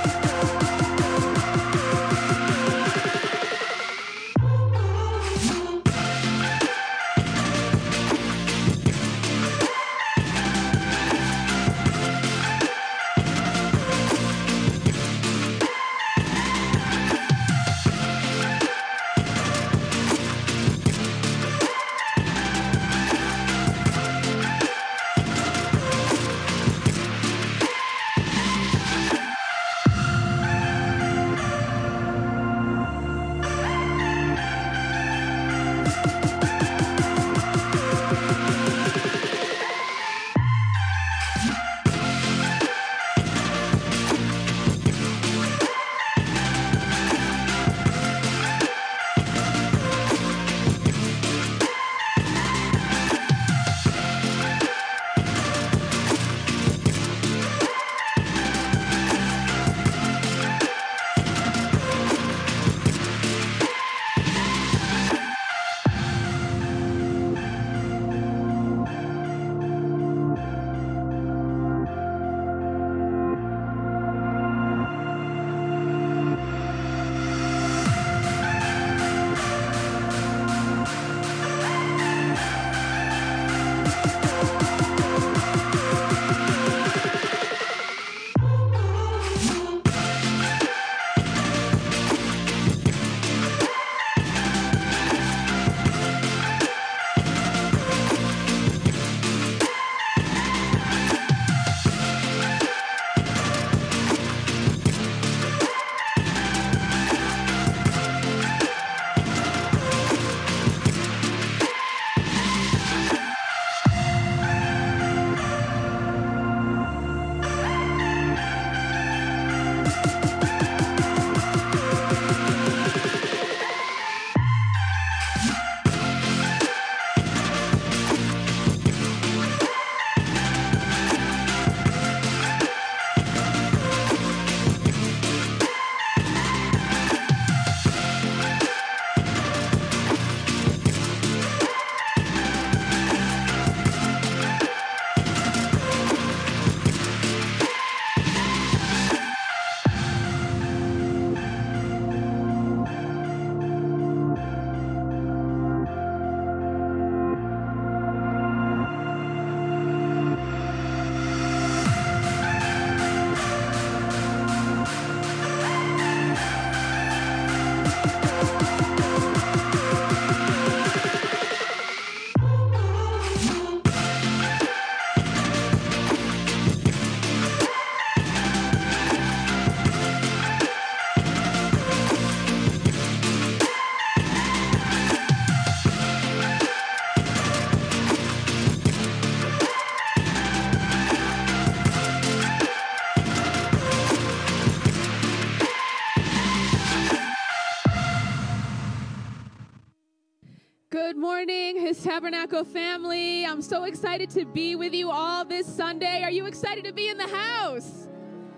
Good morning, His Tabernacle family. I'm so excited to be with you all this Sunday. Are you excited to be in the house?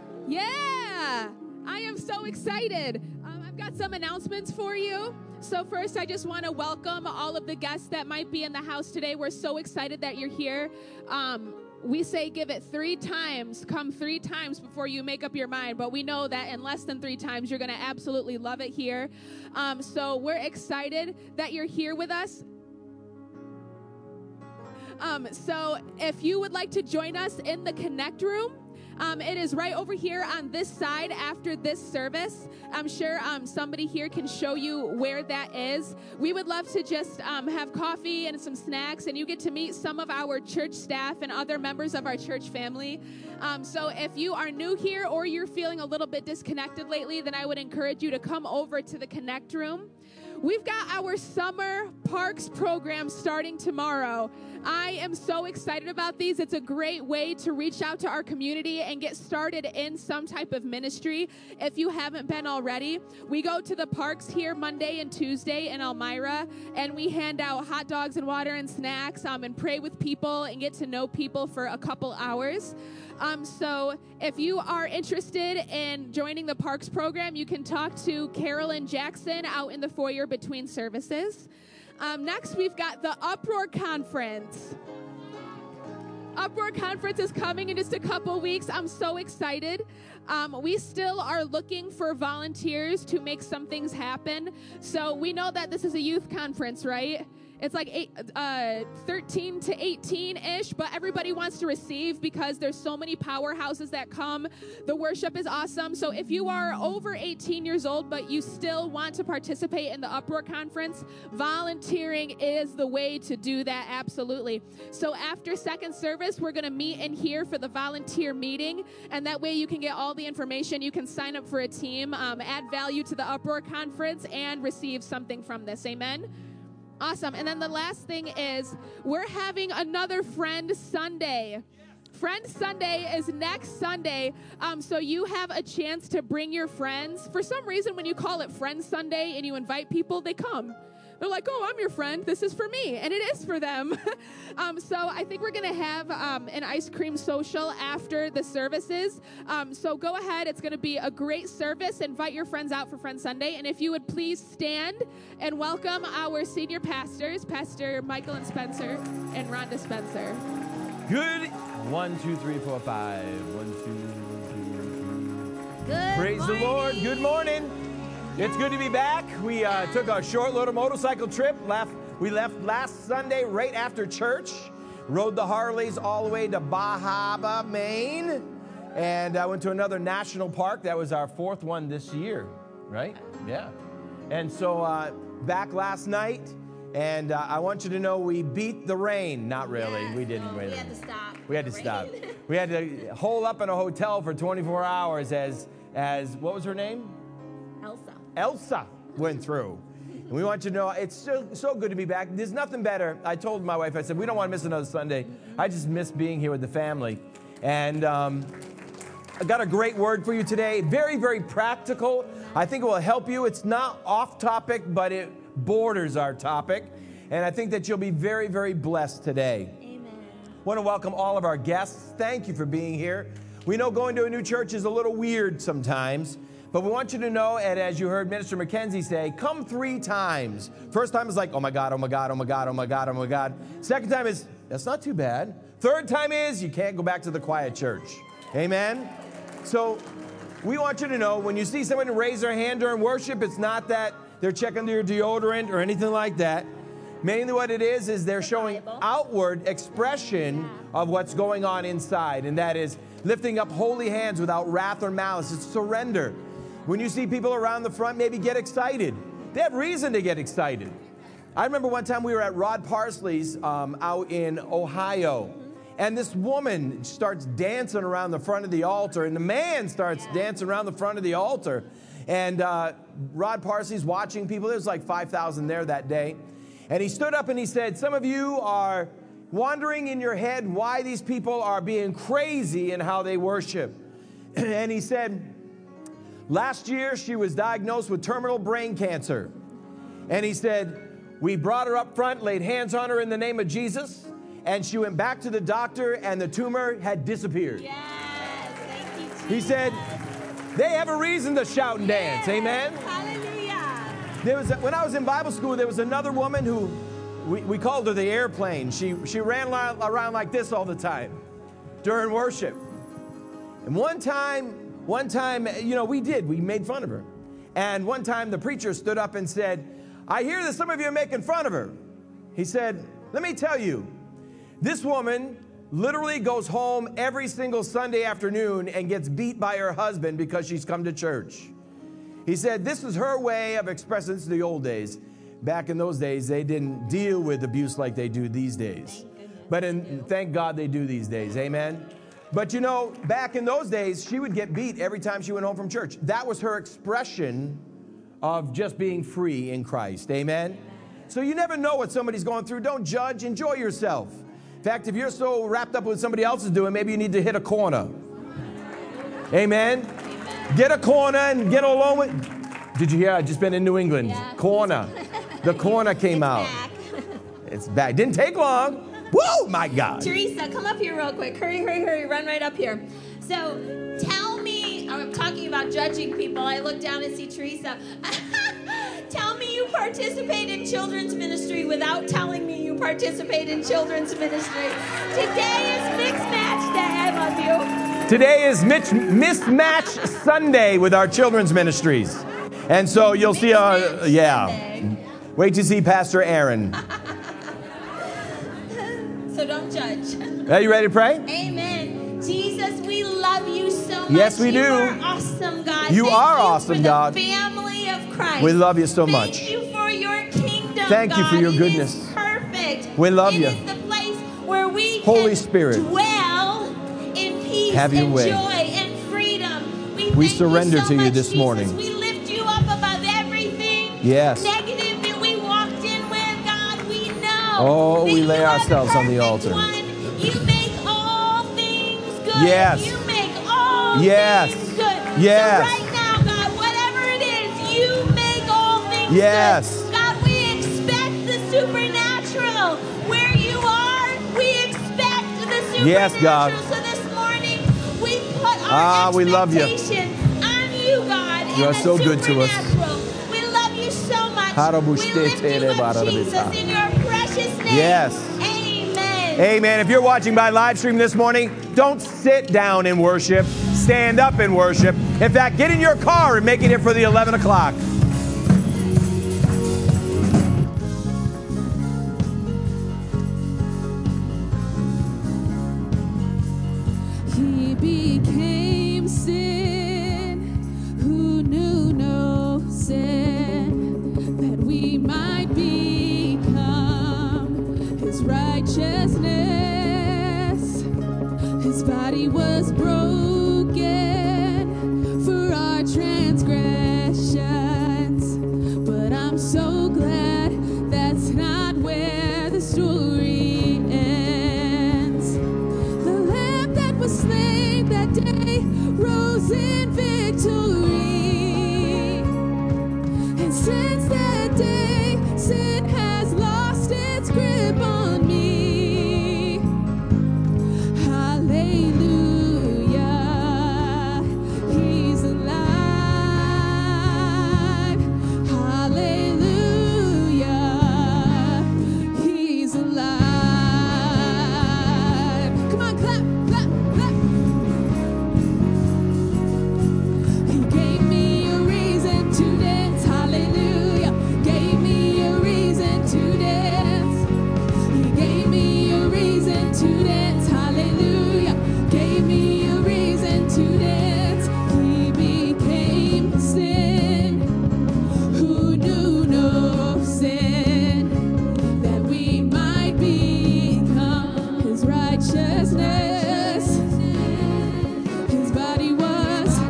Yeah, I am so excited. I've got some announcements for you. So first, I just want to welcome all of the guests that might be in the house today. We're so excited that you're here. We say give it 3 times, come 3 times before you make up your mind. But we know that in less than 3 times, you're going to absolutely love it here. So we're excited that you're here with us. So if you would like to join us in the Connect room, it is right over here on this side after this service. I'm sure somebody here can show you where that is. We would love to just have coffee and some snacks, and you get to meet some of our church staff and other members of our church family. So if you are new here or you're feeling a little bit disconnected lately, then I would encourage you to come over to the Connect room. We've got our summer parks program starting tomorrow. I am so excited about these. It's a great way to reach out to our community and get started in some type of ministry if you haven't been already. We go to the parks here Monday and Tuesday in Elmira, and we hand out hot dogs and water and snacks and pray with people and get to know people for a couple hours. So if you are interested in joining the parks program, you can talk to Carolyn Jackson out in the foyer between services. Next, we've got the Uproar Conference. Uproar Conference is coming in just a couple weeks. I'm so excited. We still are looking for volunteers to make some things happen. So we know that this is a youth conference, right? It's like 13 to 18-ish, but everybody wants to receive because there's so many powerhouses that come. The worship is awesome. So if you are over 18 years old, but you still want to participate in the Uproar Conference, volunteering is the way to do that, absolutely. So after second service, we're going to meet in here for the volunteer meeting, and that way you can get all the information. You can sign up for a team, add value to the Uproar Conference, and receive something from this. Amen? Awesome. And then the last thing is we're having another Friend Sunday. Friend Sunday is next Sunday, so you have a chance to bring your friends. For some reason, when you call it Friend Sunday and you invite people, they come. They're like, oh, I'm your friend. This is for me. And it is for them. So I think we're going to have an ice cream social after the services. So go ahead. It's going to be a great service. Invite your friends out for Friend Sunday. And if you would please stand and welcome our senior pastors, Pastor Michael and Spencer and Rhonda Spencer. Good. 1, 2, 3, 4, 5. 1, 2, 3. Good Praise morning. the Lord. Good morning. It's good to be back. We took a short little motorcycle trip. We left last Sunday right after church. Rode the Harleys all the way to Bahaba, Maine. And I went to another national park. That was our 4th one this year, right? Yeah. And so back last night. And I want you to know we beat the rain. Not really. Yes. We didn't. We had to stop. We had to stop. We had to hole up in a hotel for 24 hours as what was her name? Elsa went through. And we want you to know it's so good to be back. There's nothing better. I told my wife, I said, we don't want to miss another Sunday. I just miss being here with the family. And I got a great word for you today. Very, very practical. I think it will help you. It's not off topic, but it borders our topic. And I think that you'll be very, very blessed today. Amen. I want to welcome all of our guests. Thank you for being here. We know going to a new church is a little weird sometimes. But we want you to know, and as you heard Minister McKenzie say, come 3 times. First time is like, oh my God, oh my God, oh my God, oh my God, oh my God. Second time is, that's not too bad. Third time is, you can't go back to the quiet church. Amen? So we want you to know, when you see someone raise their hand during worship, it's not that they're checking their deodorant or anything like that. Mainly what it is they're showing outward expression of what's going on inside, and that is lifting up holy hands without wrath or malice. It's surrender. When you see people around the front, maybe get excited. They have reason to get excited. I remember one time we were at Rod Parsley's out in Ohio, and this woman starts dancing around the front of the altar, and the man starts dancing around the front of the altar. And Rod Parsley's watching people. There was like 5,000 there that day. And he stood up and he said, some of you are wondering in your head why these people are being crazy in how they worship. And he said, last year, she was diagnosed with terminal brain cancer. And he said, we brought her up front, laid hands on her in the name of Jesus, and she went back to the doctor, and the tumor had disappeared. Yes, thank you, Jesus. He said, they have a reason to shout and dance. Amen? Hallelujah. When I was in Bible school, there was another woman who, we called her the airplane. She ran around like this all the time during worship. And one time, we made fun of her. And one time the preacher stood up and said, I hear that some of you are making fun of her. He said, let me tell you, this woman literally goes home every single Sunday afternoon and gets beat by her husband because she's come to church. He said, this is her way of expressing. This is the old days. Back in those days, they didn't deal with abuse like they do these days. But thank God they do these days. Amen? But you know, back in those days, she would get beat every time she went home from church. That was her expression of just being free in Christ. Amen? So you never know what somebody's going through. Don't judge. Enjoy yourself. In fact, if you're so wrapped up with what somebody else is doing, maybe you need to hit a corner. Amen? Get a corner and get along with... Did you hear? I've just been in New England. Yeah. Corner. The corner came out. Back. It's back. Didn't take long. Whoa, my God. Teresa, come up here real quick. Hurry, hurry, hurry. Run right up here. So tell me, I'm talking about judging people. I look down and see Teresa. Tell me you participate in children's ministry without telling me you participate in children's ministry. Today is Mix Match Day. I love you. Today is Mismatch Sunday with our children's ministries. And so you'll see, wait to see Pastor Aaron. So don't judge. Are you ready to pray? Amen. Jesus, we love you so much. Yes, we do. You are awesome, God. You are awesome, for God. The family of Christ. We love you so much. Thank you for your kingdom, Thank you for your God. goodness. It is perfect. We love you. It is the place where we Holy can Spirit, dwell in peace have your and way. joy and freedom. We We thank surrender you so to you much, this Jesus. morning. We lift you up above everything Yes. negative that we walked in with, God. We know Oh, that we lay you are ourselves the on the perfect altar. one. You make all things good. Yes. You make all Yes. things good. Yes. So right now, God, whatever it is, you make all things Yes. good. God, we expect the supernatural. Where you are, we expect the supernatural. Yes, God. So this morning, we put our we love you. expectation on you, God. You and are the so good to us. supernatural. We love you so much. We lift you up, Jesus, in your precious name. Yes. Amen. Amen. If you're watching by live stream this morning, don't sit down and worship. Stand up and worship. In fact, get in your car and make it here for the 11 o'clock. He became sin who knew no sin, that we might become his righteousness. His body was broken for our transgressions, but I'm so glad that's not where the story ends. The lamb that was slain that day rose in victory, and since that day sin has lost its grip on me. Hallelujah, he's alive. Hallelujah, he's alive. Come on, clap, clap, clap. He gave me a reason to dance. Hallelujah, gave me a reason to dance. He gave me a reason to dance. Hallelujah, gave me a reason to dance. He became sin who knew no sin, that we might become his righteousness. His body was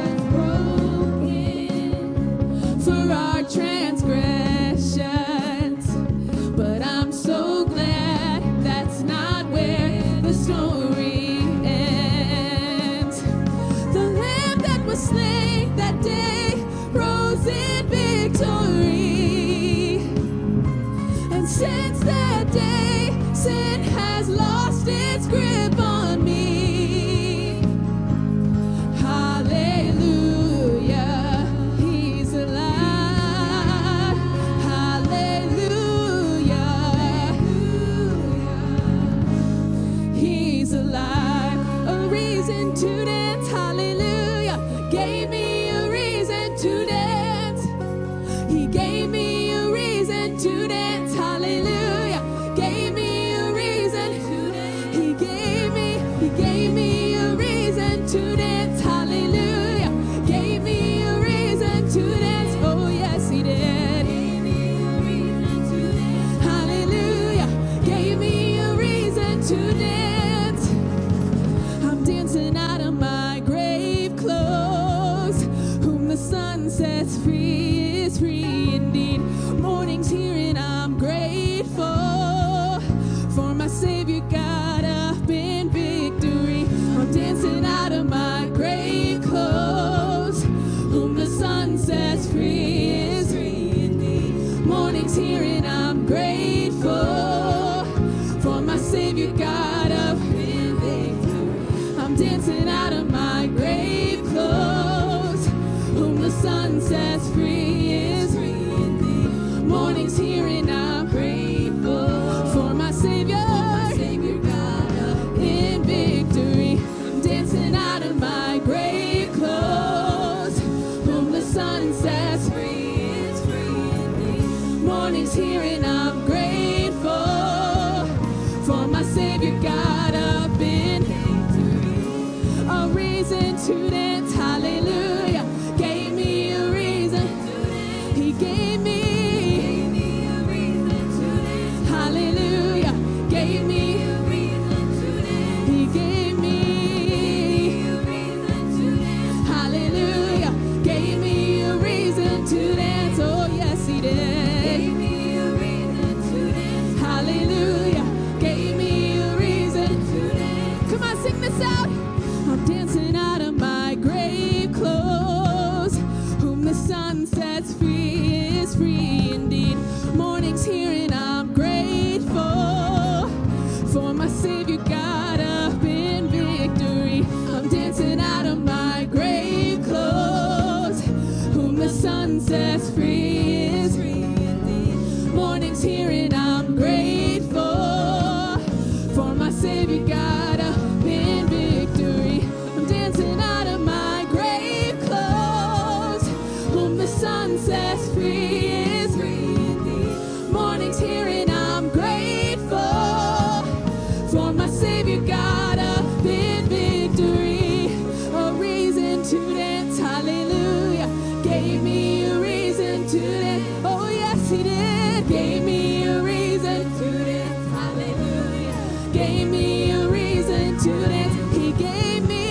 broken for our transgressions, but I'm so glad that's not where the story ends. The lamb that was slain that day rose in victory, and since that day sin has lost its grip on me. Hallelujah, he's alive. Hallelujah, he's alive. A reason to dance. Hallelujah, gave me a reason to dance. He gave me a reason to dance. Hallelujah, gave me a reason. He gave me a reason to dance. Hallelujah, gave me a reason to dance. Oh yes, he did. Hallelujah, gave me a reason to dance. I'm dancing out of my grave clothes. Whom the sun sets free is free indeed. Morning's here and I'm grateful for my Savior got up in victory. I'm dancing out of my grave clothes. Whom the sun sets free is free indeed. Morning's here and I'm grateful for my Savior got up in victory. I'm dancing out of my grave clothes. Whom the sun sets free is free indeed. Morning's here and I'm grateful for my Savior God in victory. I'm dancing out of my grave clothes, whom the sun sets free is free indeed. Morning's here and I'm grateful for my Savior God up in victory. A reason to dance, hallelujah. Gave me a reason to dance. He gave me a reason to dance. Hallelujah. Gave me a reason to dance. He gave me a reason to dance. Hallelujah. Gave me a reason to dance. Oh yes, he did. Gave me a reason to dance. Hallelujah. Gave me a reason to dance. Come on, sing this out. I'm dancing out of my grave clothes, whom the sun sets free is free indeed. Morning's here and I'm grateful for my Savior God up in victory. I'm dancing out of my grave clothes, whom the sun sets free is free indeed. Morning's here and I'm grateful for my Savior God up in victory. I'm dancing out of my grave clothes, whom the sun sets free is free indeed. Morning's here and I'm grateful for my Savior God up in victory. A reason to dance, hallelujah. Gave me a reason to dance. Oh yes, he did. Gave me a reason to dance, hallelujah. Gave me a reason to dance. He gave me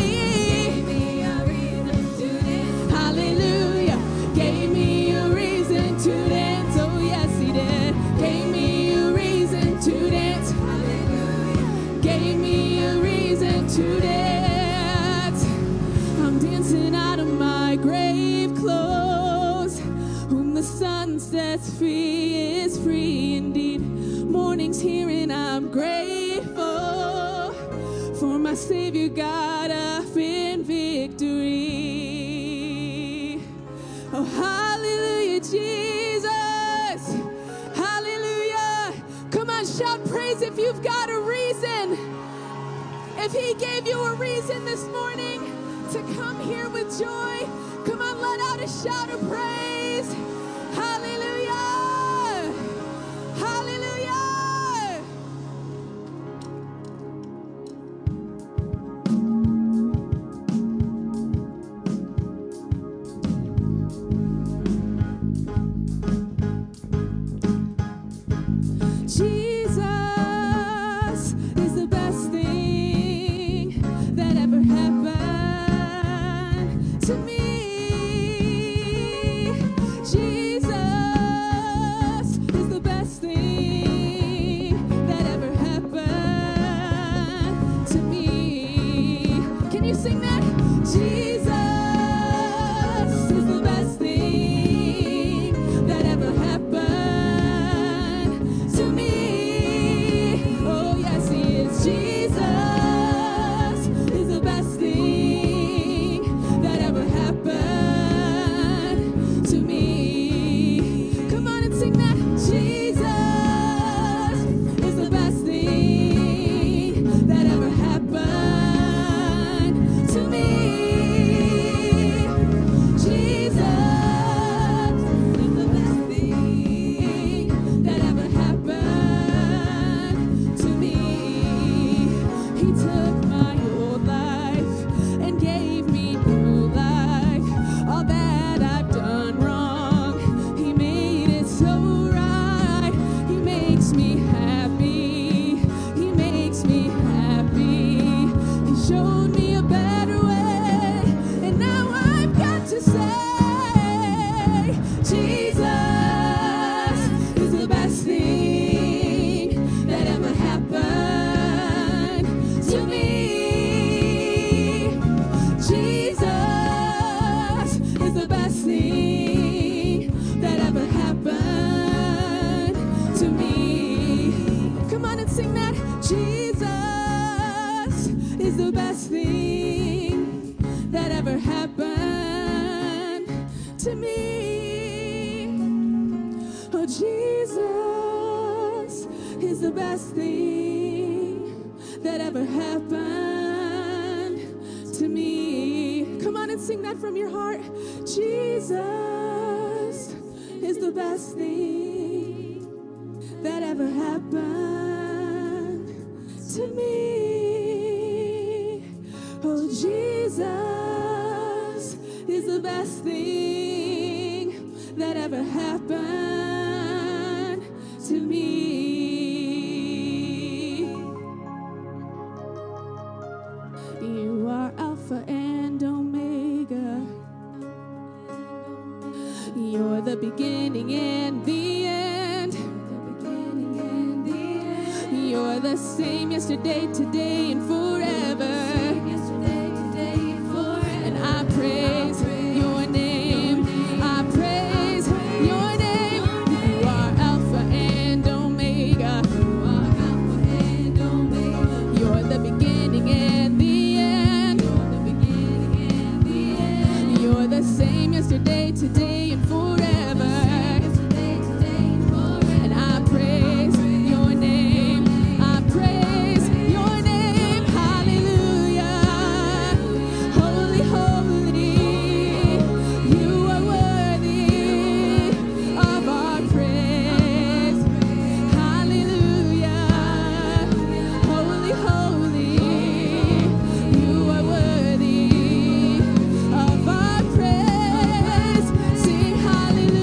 a reason to dance, hallelujah. Gave me a reason to dance. Oh yes, he did. Gave me a reason to dance, hallelujah. Gave me a reason to dance. I'm dancing out of my grave clothes, whom the sun sets free is free indeed. Morning's here and I'm grateful for my Savior God up in victory. Oh, hallelujah, Jesus. Hallelujah. Come on, shout praise if you've got a reason. If he gave you a reason this morning to come here with joy, come on, let out a shout of praise. Hallelujah. Hallelujah. Jesus is the best thing that ever happened to me. Jesus is the best thing that ever happened to me. Can you sing that? Jesus is the best thing that ever happened to me. Oh yes, he is. Jesus is the best thing that ever happened to me. Come on and sing that. Jesus is the best thing that ever happened to me. Jesus is the best thing that ever happened to me. He took my old life and gave me new life. All that I've done wrong, he made it so right. He makes me happy. He makes me happy. He showed me a better way, and now I've got to say, Jesus is the best thing that ever happened to me. Jesus is the best thing that ever happened to me. Come on and sing that. Jesus is the best thing that ever happened to me. Oh, Jesus is the best thing that ever happened to me. Come on and sing that from your heart. Jesus is the best thing that ever happened to me. Oh, Jesus is the best thing that ever happened to me. You are Alpha and Omega. You're the beginning and the end. You're the same yesterday, today, and forever. And I praise your name. I praise your name. You are Alpha and Omega. You're the beginning and the end. You're the same yesterday, today, and forever. And I praise your name. I praise your name. Hallelujah. Holy, holy. You are worthy of our praise. Hallelujah. Holy, holy. You are worthy of our praise. Sing hallelujah.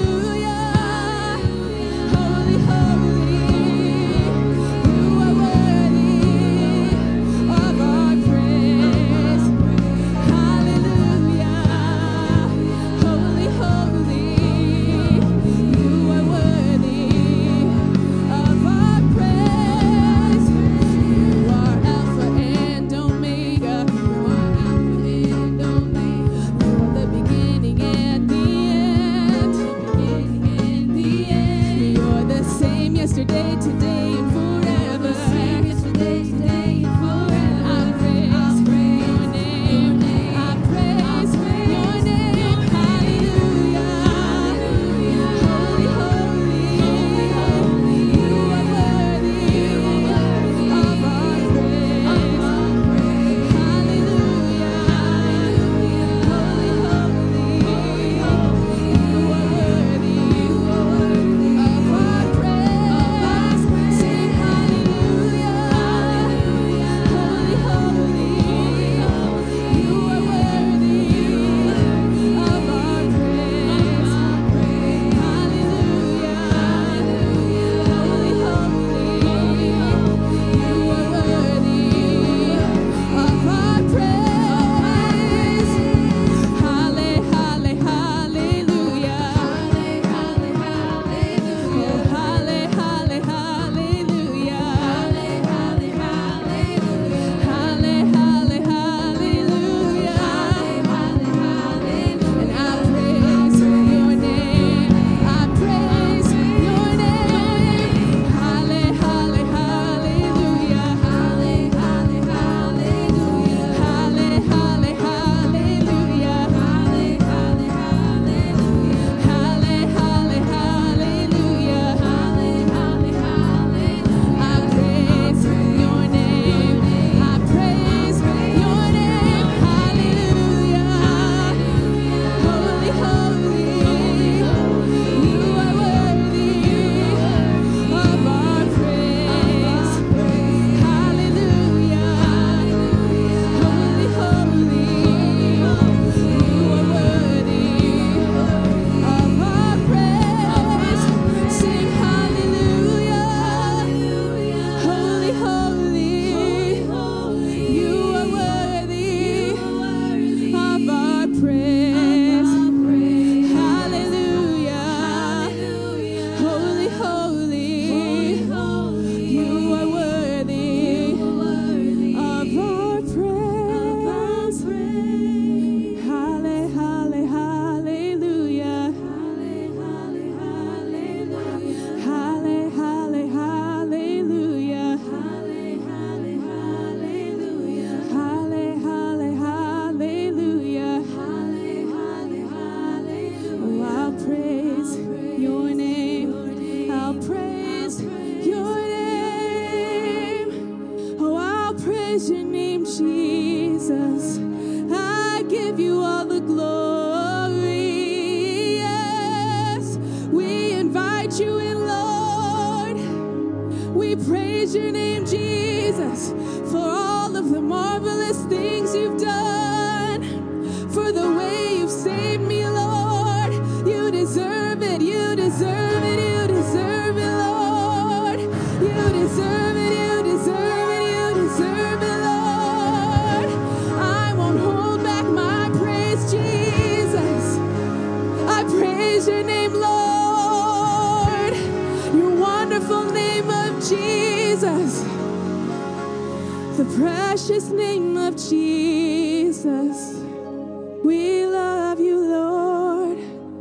bless your name, Lord. Your wonderful name of Jesus. The precious name of Jesus. We love you, Lord.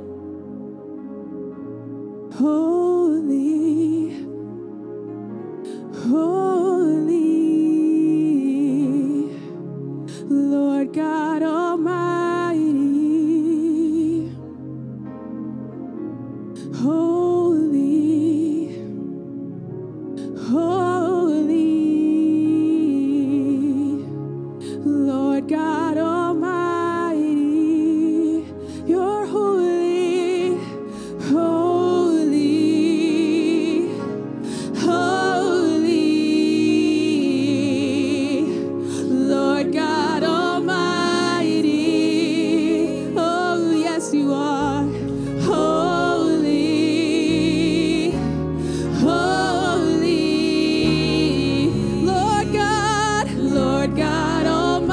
Holy, holy, Lord God Almighty. Holy, holy, Lord God Almighty. You're holy, holy, holy, Lord God Almighty. Oh, yes, you are. Holy, holy, Lord God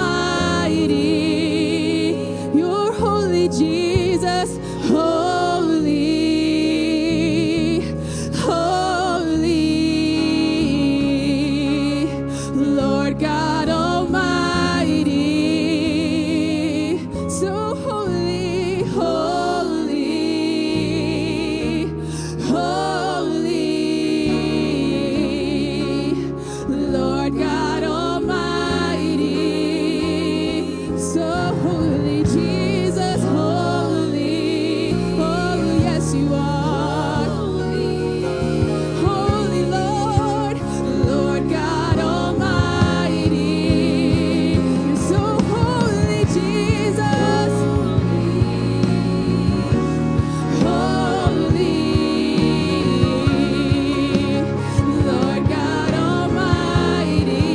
Almighty. You're holy, Jesus. Holy, holy, Lord God Almighty. So holy, holy, holy, Lord God Almighty. So holy, Jesus, holy. Oh, yes, you are. Holy Lord, Lord God Almighty. You're so holy, Jesus. Holy, Lord God Almighty.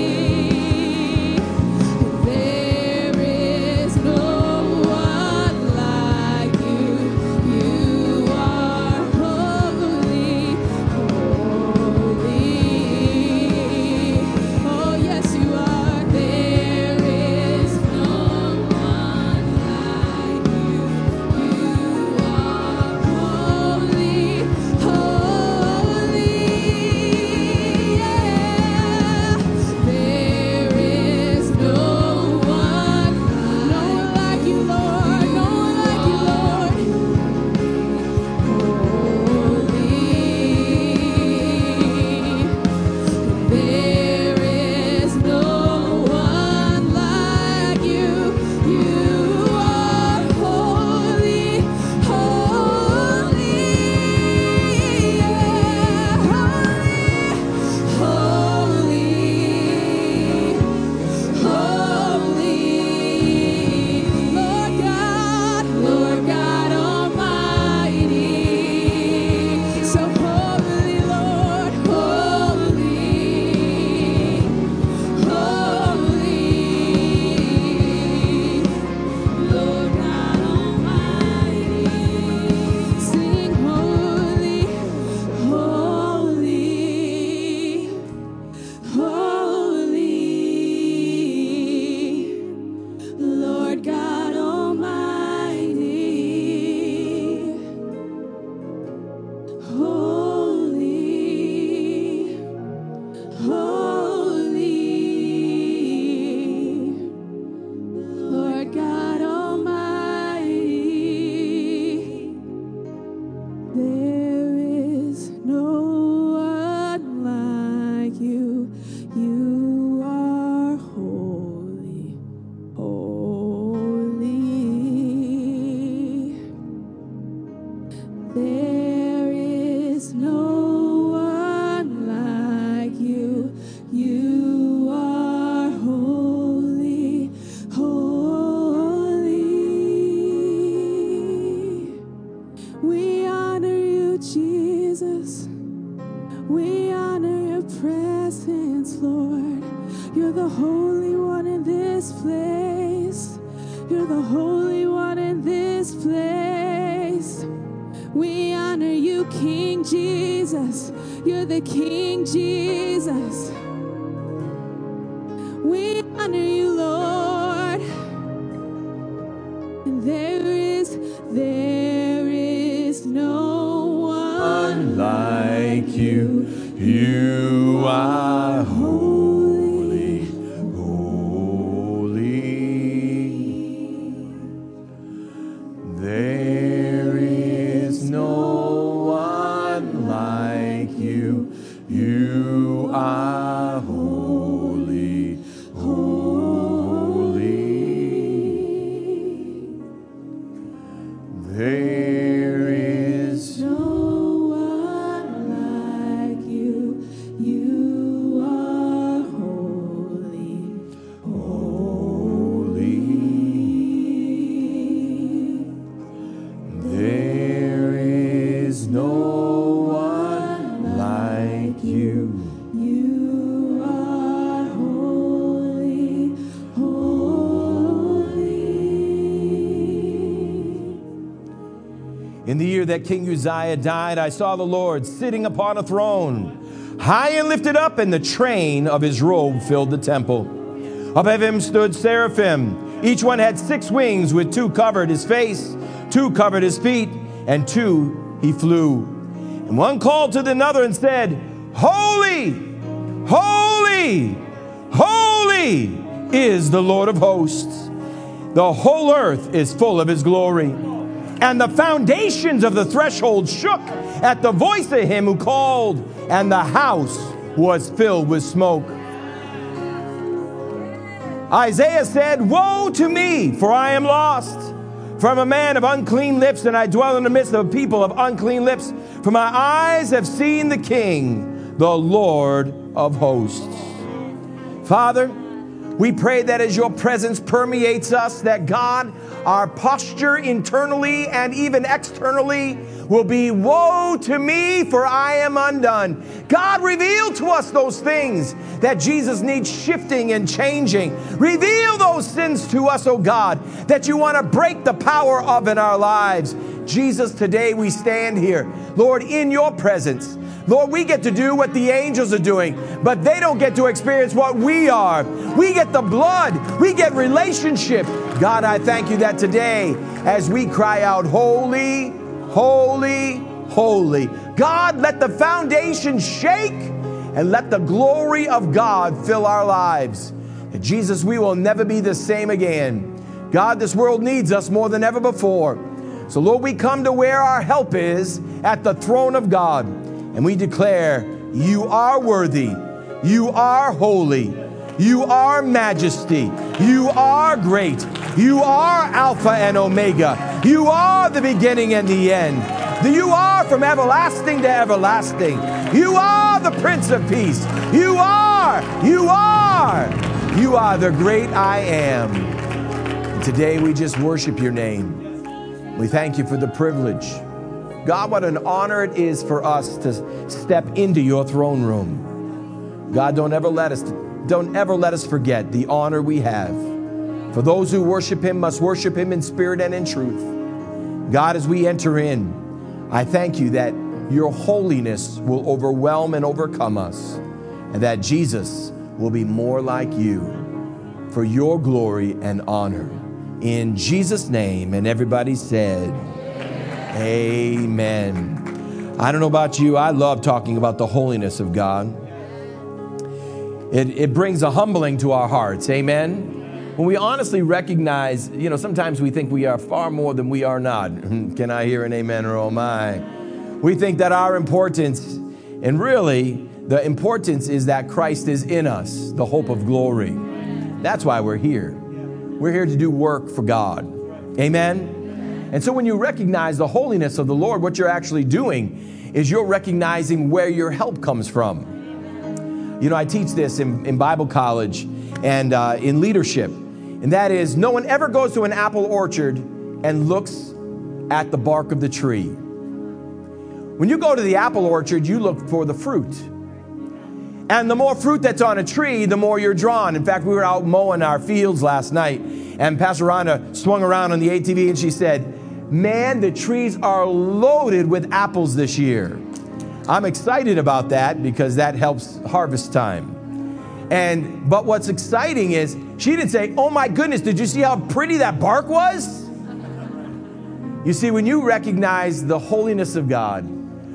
There is no one like you. You are holy, holy. Oh, yes, you are. There is no one like you. You are holy, holy. Yeah. There is no one like you, Lord. No one like you, Lord. Holy. There is no one like you. You are holy, holy, yeah, holy, holy, Lord God Almighty. So holy, Lord, holy, holy, Lord God Almighty. Sing holy, holy, holy, Lord God Almighty. Holy, holy, Lord God Almighty. There is no one like you. You are holy, holy. There is no one like you. You are holy, holy. We honor you, Jesus. We honor your presence, Lord. You're the Holy One in this place. You're the Holy One in this place. We honor you, King Jesus. You're the King Jesus. We honor you, Lord. And there is like you. You are holy, holy. There is no one like you. You are holy, holy. There is No one like you. You are holy, holy. There is no one like you. You are holy, holy. In the year that King Uzziah died, I saw the Lord sitting upon a throne, high and lifted up, and the train of his robe filled the temple. Above him stood seraphim. Each one had 6 wings, with 2 covered his face, 2 covered his feet, and 2 he flew. And one called to another and said, Holy, holy, holy is the Lord of hosts. The whole earth is full of his glory. And the foundations of the threshold shook at the voice of him who called, and the house was filled with smoke. Isaiah said, Woe to me, for I am lost. For I'm a man of unclean lips, and I dwell in the midst of a people of unclean lips. For my eyes have seen the King, the Lord of hosts. Father, we pray that as your presence permeates us, that God, our posture internally and even externally will be, woe to me, for I am undone. God, reveal to us those things that Jesus needs shifting and changing. Reveal those sins to us, oh God, that you want to break the power of in our lives. Jesus, today we stand here, Lord, in your presence. Lord, we get to do what the angels are doing, but they don't get to experience what we are. We get the blood. We get relationship. God, I thank you that today, as we cry out, holy, holy, holy. God, let the foundation shake and let the glory of God fill our lives. And Jesus, we will never be the same again. God, this world needs us more than ever before. So, Lord, we come to where our help is, at the throne of God. And we declare, you are worthy, you are holy, you are majesty, you are great, you are Alpha and Omega, you are the beginning and the end, you are from everlasting to everlasting, you are the Prince of Peace, you are the great I am. And today we just worship your name. We thank you for the privilege. God, what an honor it is for us to step into your throne room. God, don't ever let us forget the honor we have. For those who worship him must worship him in spirit and in truth. God, as we enter in, I thank you that your holiness will overwhelm and overcome us, and that Jesus will be more like you for your glory and honor. In Jesus' name, and everybody said, amen. I don't know about you, I love talking about the holiness of God. It brings a humbling to our hearts, amen? When we honestly recognize, sometimes we think we are far more than we are not. Can I hear an amen or oh my? We think that our importance, and really the importance is that Christ is in us, the hope of glory. That's why we're here. We're here to do work for God, amen? And so when you recognize the holiness of the Lord, what you're actually doing is you're recognizing where your help comes from. I teach this in Bible college and in leadership. And that is, no one ever goes to an apple orchard and looks at the bark of the tree. When you go to the apple orchard, you look for the fruit. And the more fruit that's on a tree, the more you're drawn. In fact, we were out mowing our fields last night, and Pastor Rhonda swung around on the ATV and she said, man, the trees are loaded with apples this year. I'm excited about that because that helps harvest time. But what's exciting is she didn't say, oh my goodness, did you see how pretty that bark was? You see, when you recognize the holiness of God,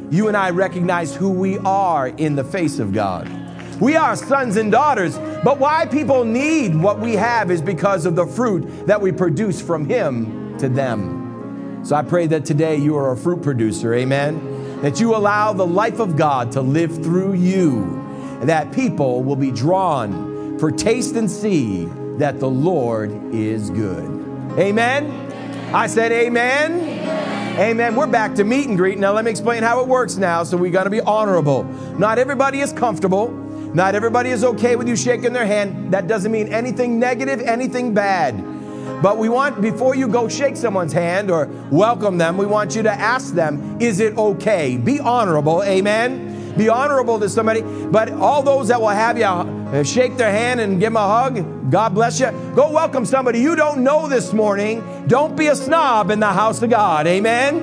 you and I recognize who we are in the face of God. We are sons and daughters, but why people need what we have is because of the fruit that we produce from Him to them. So I pray that today you are a fruit producer, amen? That you allow the life of God to live through you, and that people will be drawn for taste and see that the Lord is good. Amen? I said amen. Amen. We're back to meet and greet. Now let me explain how it works now, so we got to be honorable. Not everybody is comfortable. Not everybody is okay with you shaking their hand. That doesn't mean anything negative, anything bad. But we want, before you go shake someone's hand or welcome them, we want you to ask them, is it okay? Be honorable, amen? Be honorable to somebody. But all those that will have you shake their hand and give them a hug, God bless you. Go welcome somebody you don't know this morning. Don't be a snob in the house of God, amen?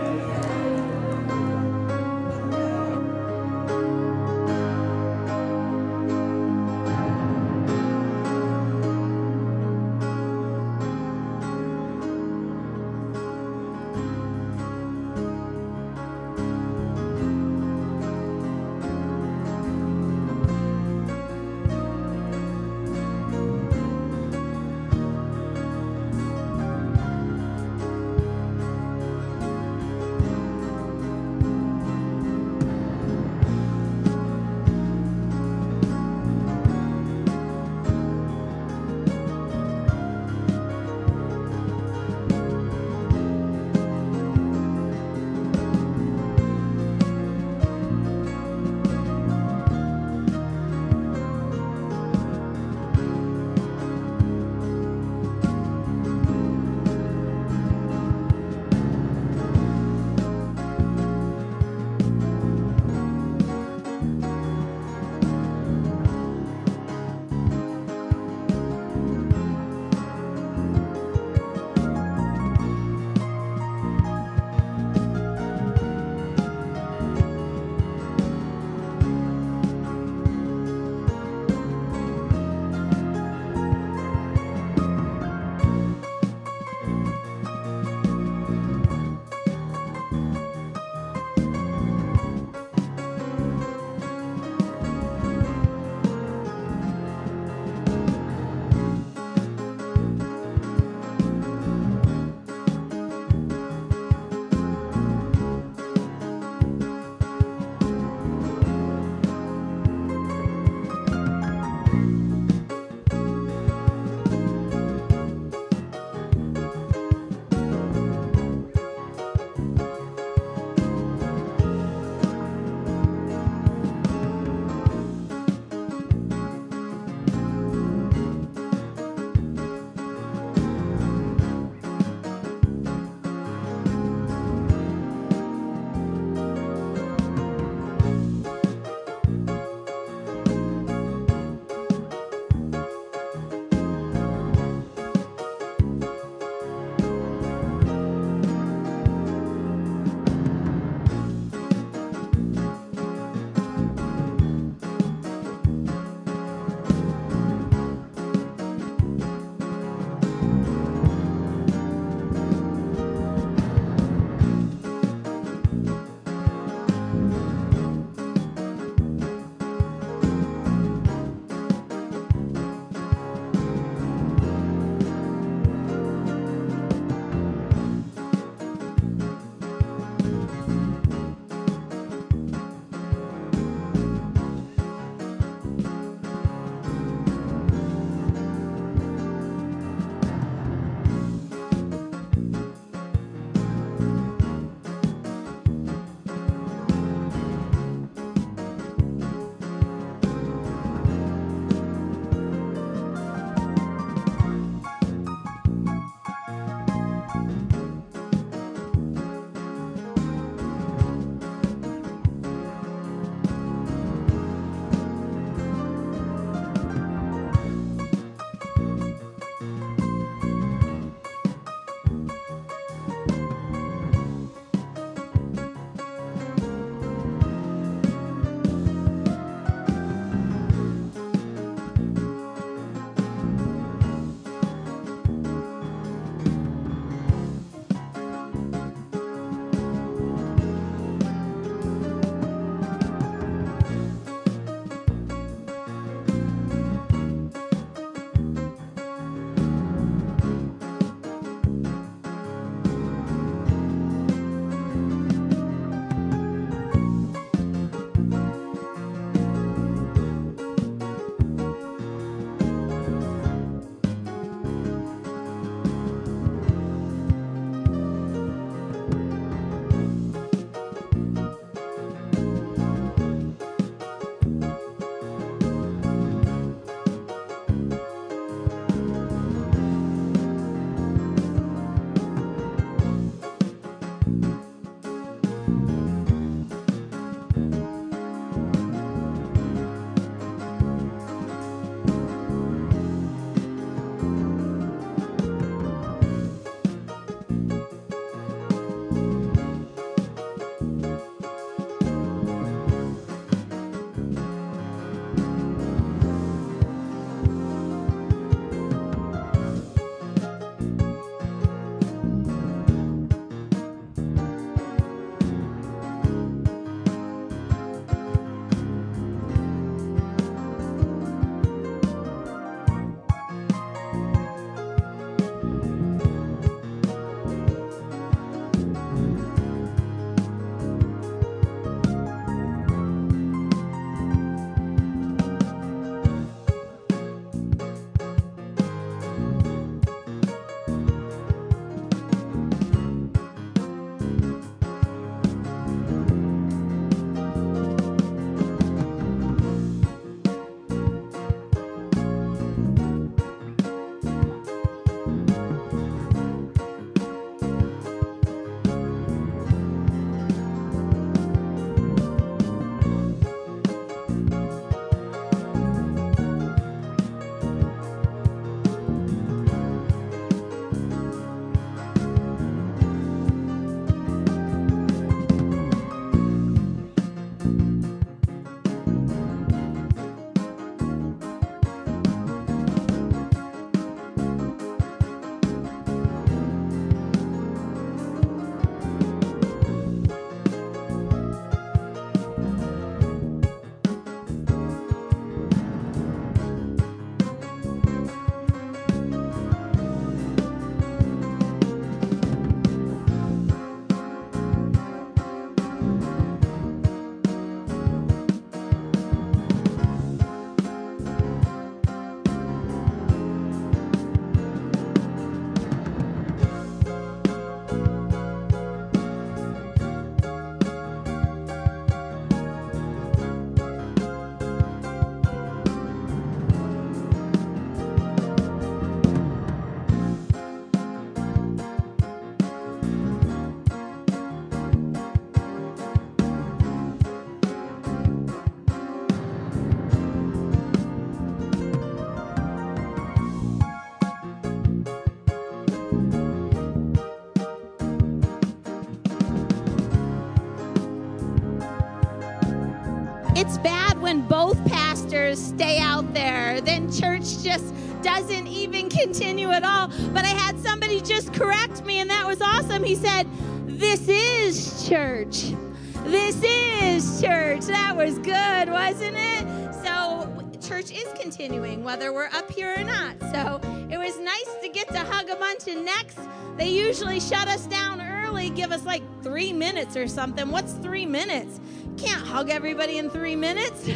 It's bad when both pastors stay out there. Then church just doesn't even continue at all. But I had somebody just correct me, and that was awesome. He said, "This is church. This is church." That was good, wasn't it? So church is continuing, whether we're up here or not. So it was nice to get to hug a bunch of necks. They usually shut us down early, give us like 3 minutes or something. What's 3 minutes? Can't hug everybody in 3 minutes.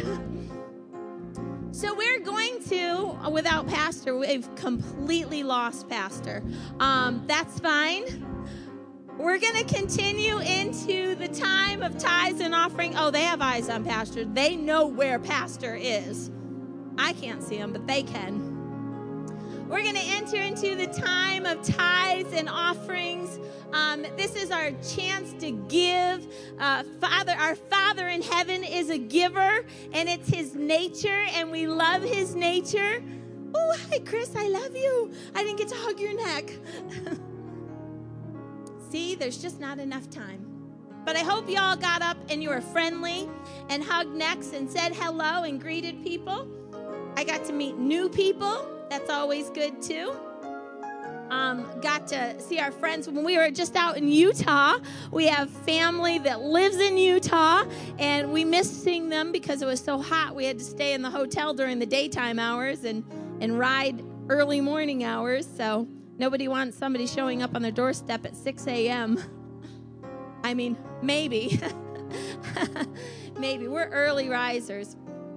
So we're going to, without Pastor, we've completely lost Pastor. That's fine. We're going to continue into the time of tithes and offering. Oh, they have eyes on Pastor. They know where Pastor is. I can't see him, but they can. We're going to enter into the time of tithes and offerings. This is our chance to give. Our Father in heaven is a giver, and it's his nature, and we love his nature. Oh, hi, Chris. I love you. I didn't get to hug your neck. See, there's just not enough time. But I hope you all got up and you were friendly and hugged necks and said hello and greeted people. I got to meet new people. That's always good, too. Got to see our friends when we were just out in Utah. We have family that lives in Utah, and we missed seeing them because it was so hot. We had to stay in the hotel during the daytime hours and ride early morning hours, so nobody wants somebody showing up on their doorstep at 6 a.m. I mean, maybe. Maybe. We're early risers.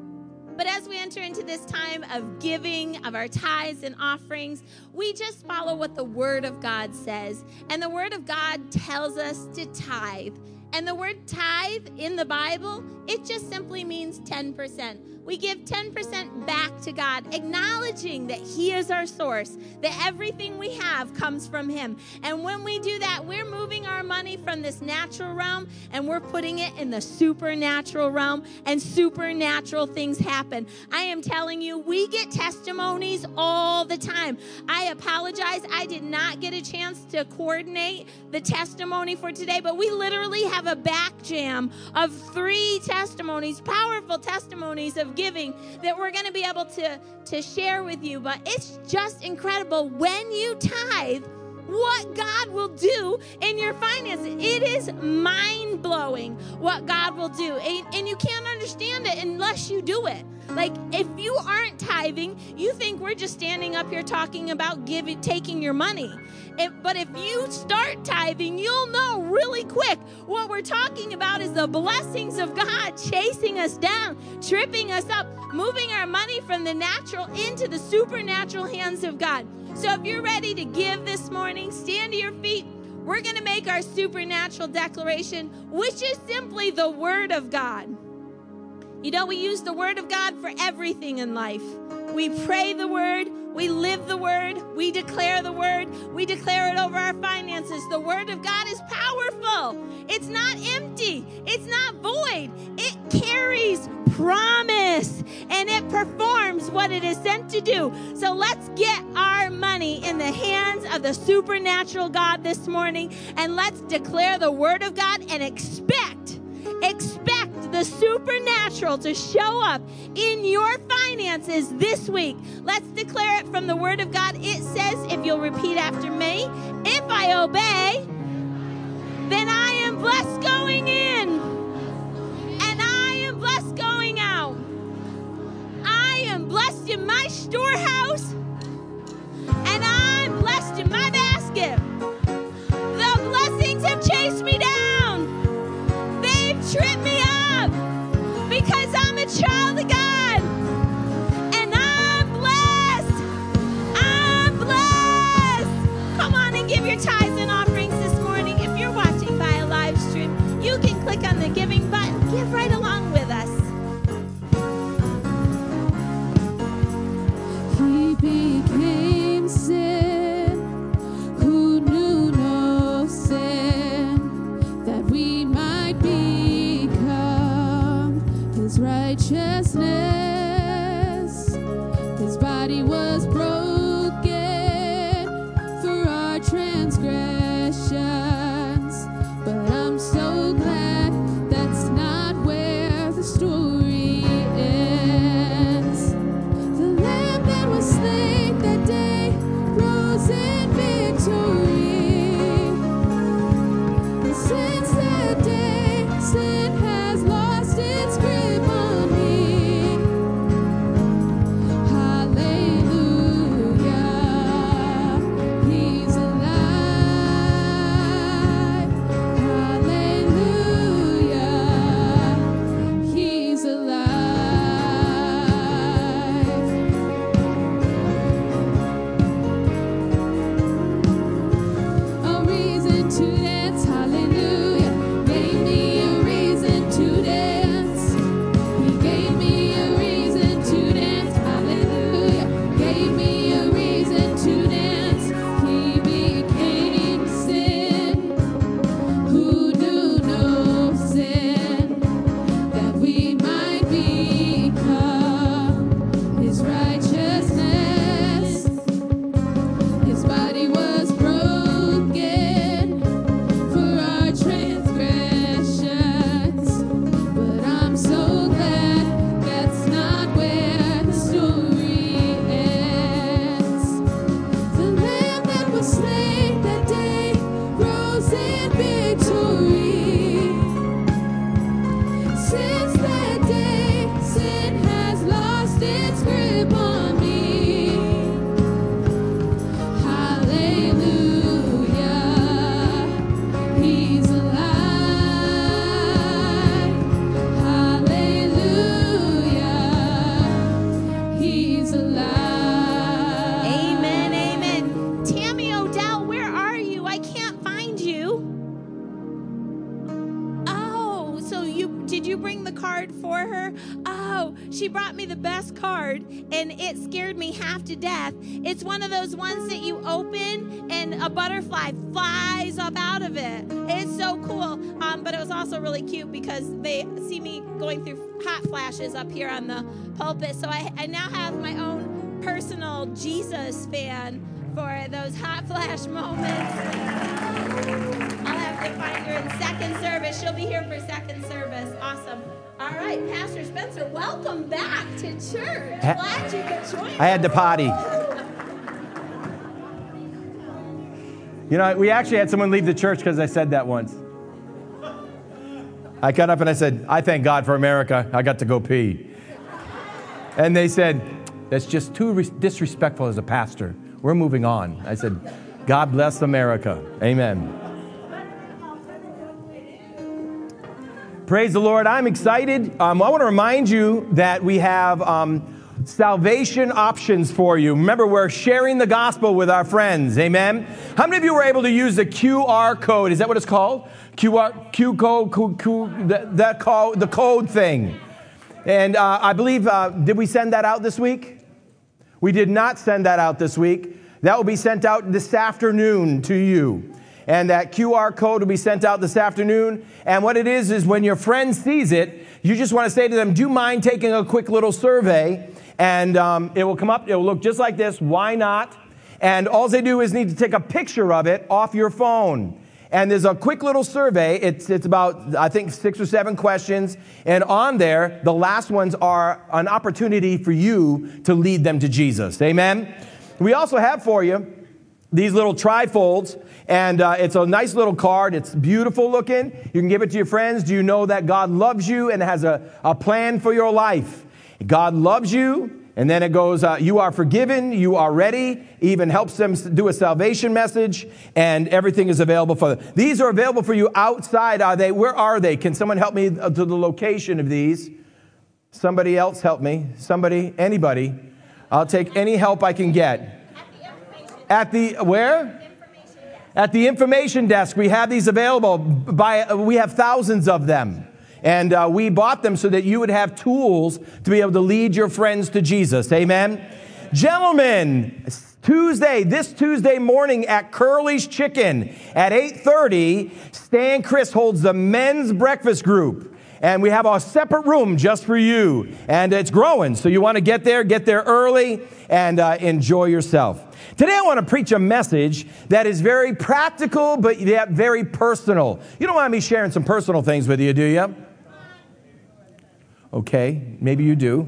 But as we enter into this time of giving, of our tithes and offerings, we just follow what the Word of God says. And the Word of God tells us to tithe. And the word tithe in the Bible, it just simply means 10%. We give 10% back to God, acknowledging that he is our source, that everything we have comes from him. And when we do that, we're moving our money from this natural realm and we're putting it in the supernatural realm, and supernatural things happen. I am telling you, we get testimonies all the time. I apologize. I did not get a chance to coordinate the testimony for today, but we literally have a back jam of 3 testimonies, powerful testimonies of giving that we're going to be able to share with you. But it's just incredible when you tithe what God will do in your finances. It is mind-blowing what God will do. And you can't understand it unless you do it. Like, if you aren't tithing, you think we're just standing up here talking about taking your money. But if you start tithing, you'll know really quick what we're talking about is the blessings of God chasing us down, tripping us up, moving our money from the natural into the supernatural hands of God. So if you're ready to give this morning, stand to your feet. We're going to make our supernatural declaration, which is simply the Word of God. You know, we use the Word of God for everything in life. We pray the Word. We live the Word. We declare the Word. We declare it over our finances. The Word of God is powerful. It's not empty. It's not void. It carries promise, and it performs what it is sent to do. So let's get our money in the hands of the supernatural God this morning, and let's declare the Word of God and expect the supernatural to show up in your finances this week. Let's declare it from the Word of God. It says, if you'll repeat after me, if I obey, then I am blessed going in, and I am blessed going out. I am blessed in my storehouse, and I'm blessed in my basket. The blessings have chased me down. They've tripped me up because I'm a child of God, and I'm blessed. I'm blessed. Come on and give your tithes and offerings this morning. If you're watching by a live stream, you can click on the giving button. Give right along with us. He became sin, who knew no sin, that we might become his righteousness. His body was broken for our transgressions, but I'm so glad that's not where the story did you bring the card for her? Oh, she brought me the best card, and it scared me half to death. It's one of those ones that you open, and a butterfly flies up out of it. It's so cool. But it was also really cute because they see me going through hot flashes up here on the pulpit. So I now have my own personal Jesus fan for those hot flash moments. I'll have to find her in second service. She'll be here for second service. Awesome. All right, Pastor Spencer, welcome back to church. Glad you could join us. I had to potty. You know, we actually had someone leave the church because I said that once. I got up and I said, I thank God for America. I got to go pee. And they said, that's just too disrespectful as a pastor. We're moving on. I said, God bless America. Amen. Praise the Lord. I'm excited. I want to remind you that we have salvation options for you. Remember, we're sharing the gospel with our friends. Amen. How many of you were able to use the QR code? Is that what it's called? The code thing. And I believe, did we send that out this week? We did not send that out this week. That will be sent out this afternoon to you. And that QR code will be sent out this afternoon. And what it is when your friend sees it, you just want to say to them, do you mind taking a quick little survey? And it will come up. It will look just like this. Why not? And all they do is need to take a picture of it off your phone. And there's a quick little survey. It's about, I think, 6 or 7 questions. And on there, the last ones are an opportunity for you to lead them to Jesus. Amen? We also have for you these little trifolds. And it's a nice little card. It's beautiful looking. You can give it to your friends. Do you know that God loves you and has a plan for your life? God loves you. And then it goes, you are forgiven, you are ready, even helps them do a salvation message, and everything is available for them. These are available for you outside. Where are they? Can someone help me to the location of these? Somebody else help me. Somebody, anybody. I'll take any help I can get. At the, where? At the information desk. We have these available. We have thousands of them. And we bought them so that you would have tools to be able to lead your friends to Jesus. Amen? Gentlemen, this Tuesday morning at Curly's Chicken at 8:30, Stan Chris holds the men's breakfast group. And we have a separate room just for you. And it's growing. So you want to get there early and enjoy yourself. Today I want to preach a message that is very practical, but yet very personal. You don't want me sharing some personal things with you, do you? Okay, maybe you do.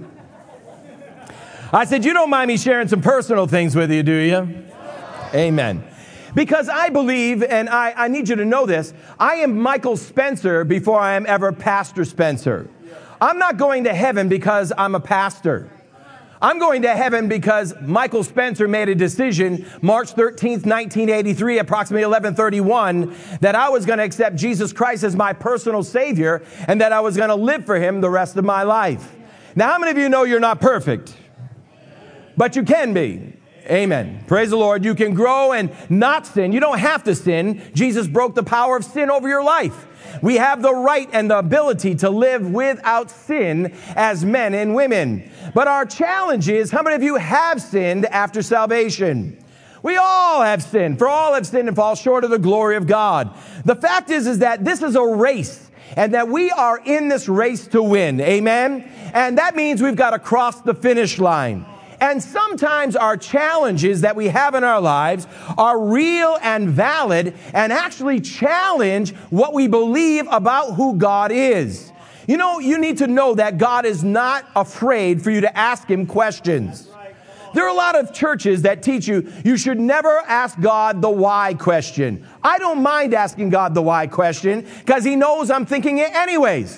I said, you don't mind me sharing some personal things with you, do you? Amen. Because I believe, and I need you to know this, I am Michael Spencer before I am ever Pastor Spencer. I'm not going to heaven because I'm a pastor. I'm going to heaven because Michael Spencer made a decision March 13th, 1983, approximately 11:31, that I was going to accept Jesus Christ as my personal Savior and that I was going to live for Him the rest of my life. Now, how many of you know you're not perfect? But you can be. Amen. Praise the Lord. You can grow and not sin. You don't have to sin. Jesus broke the power of sin over your life. We have the right and the ability to live without sin as men and women. But our challenge is, how many of you have sinned after salvation? We all have sinned. For all have sinned and fall short of the glory of God. The fact is that this is a race and that we are in this race to win. Amen? And that means we've got to cross the finish line. And sometimes our challenges that we have in our lives are real and valid and actually challenge what we believe about who God is. You know, you need to know that God is not afraid for you to ask Him questions. There are a lot of churches that teach you should never ask God the why question. I don't mind asking God the why question because He knows I'm thinking it anyways.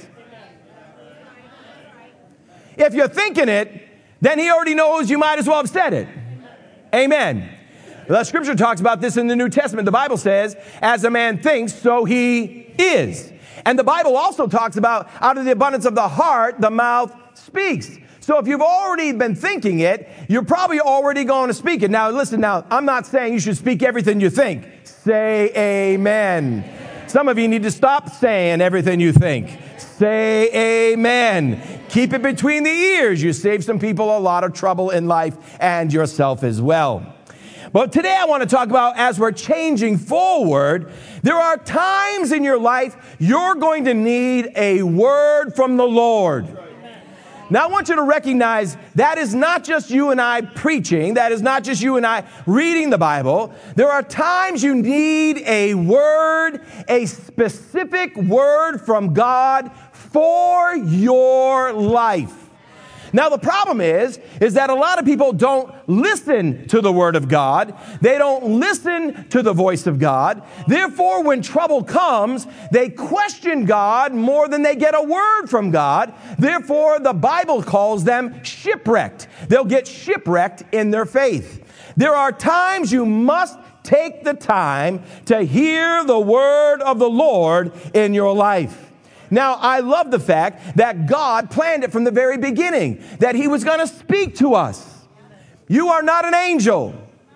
If you're thinking it, then He already knows you might as well have said it. Amen. The Scripture talks about this in the New Testament. The Bible says, as a man thinks, so he is. And the Bible also talks about, out of the abundance of the heart, the mouth speaks. So if you've already been thinking it, you're probably already going to speak it. Now, listen, I'm not saying you should speak everything you think. Say amen. Some of you need to stop saying everything you think. Say amen. Keep it between the ears. You save some people a lot of trouble in life and yourself as well. But today I want to talk about, as we're changing forward, there are times in your life you're going to need a word from the Lord. Now, I want you to recognize that is not just you and I preaching. That is not just you and I reading the Bible. There are times you need a word, a specific word from God for your life. Now, the problem is that a lot of people don't listen to the Word of God. They don't listen to the voice of God. Therefore, when trouble comes, they question God more than they get a word from God. Therefore, the Bible calls them shipwrecked. They'll get shipwrecked in their faith. There are times you must take the time to hear the word of the Lord in your life. Now, I love the fact that God planned it from the very beginning, that He was going to speak to us. You are not an angel.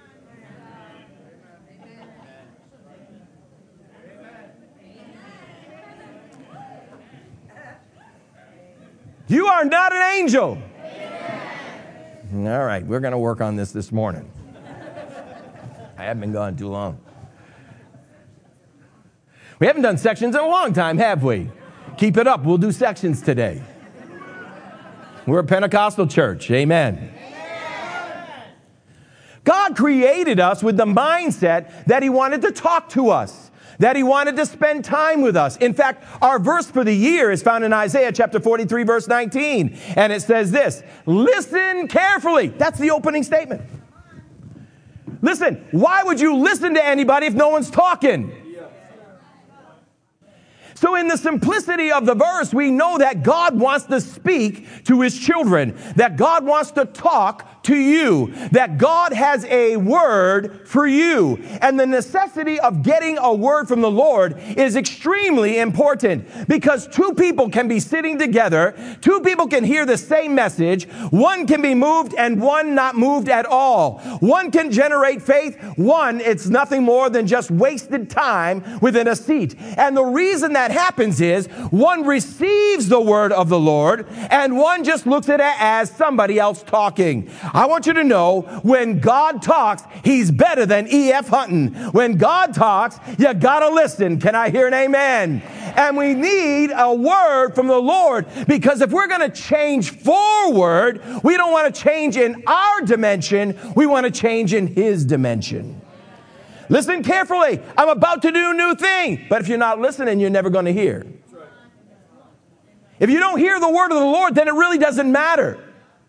You are not an angel. All right, we're going to work on this morning. I haven't been gone too long. We haven't done sections in a long time, have we? Keep it up. We'll do sections today. We're a Pentecostal church. Amen. God created us with the mindset that He wanted to talk to us, that He wanted to spend time with us. In fact, our verse for the year is found in Isaiah chapter 43, verse 19. And it says this, listen carefully. That's the opening statement. Listen, why would you listen to anybody if no one's talking? So in the simplicity of the verse, we know that God wants to speak to His children, that God wants to talk to you, that God has a word for you. And the necessity of getting a word from the Lord is extremely important, because two people can be sitting together, two people can hear the same message, one can be moved and one not moved at all. One can generate faith, one, it's nothing more than just wasted time within a seat. And the reason that happens is one receives the word of the Lord and one just looks at it as somebody else talking. I want you to know, when God talks, He's better than E.F. Hutton. When God talks, you gotta listen. Can I hear an amen? And we need a word from the Lord, because if we're gonna change forward, we don't want to change in our dimension, we want to change in His dimension. Listen carefully. I'm about to do a new thing. But if you're not listening, you're never going to hear. If you don't hear the word of the Lord, then it really doesn't matter.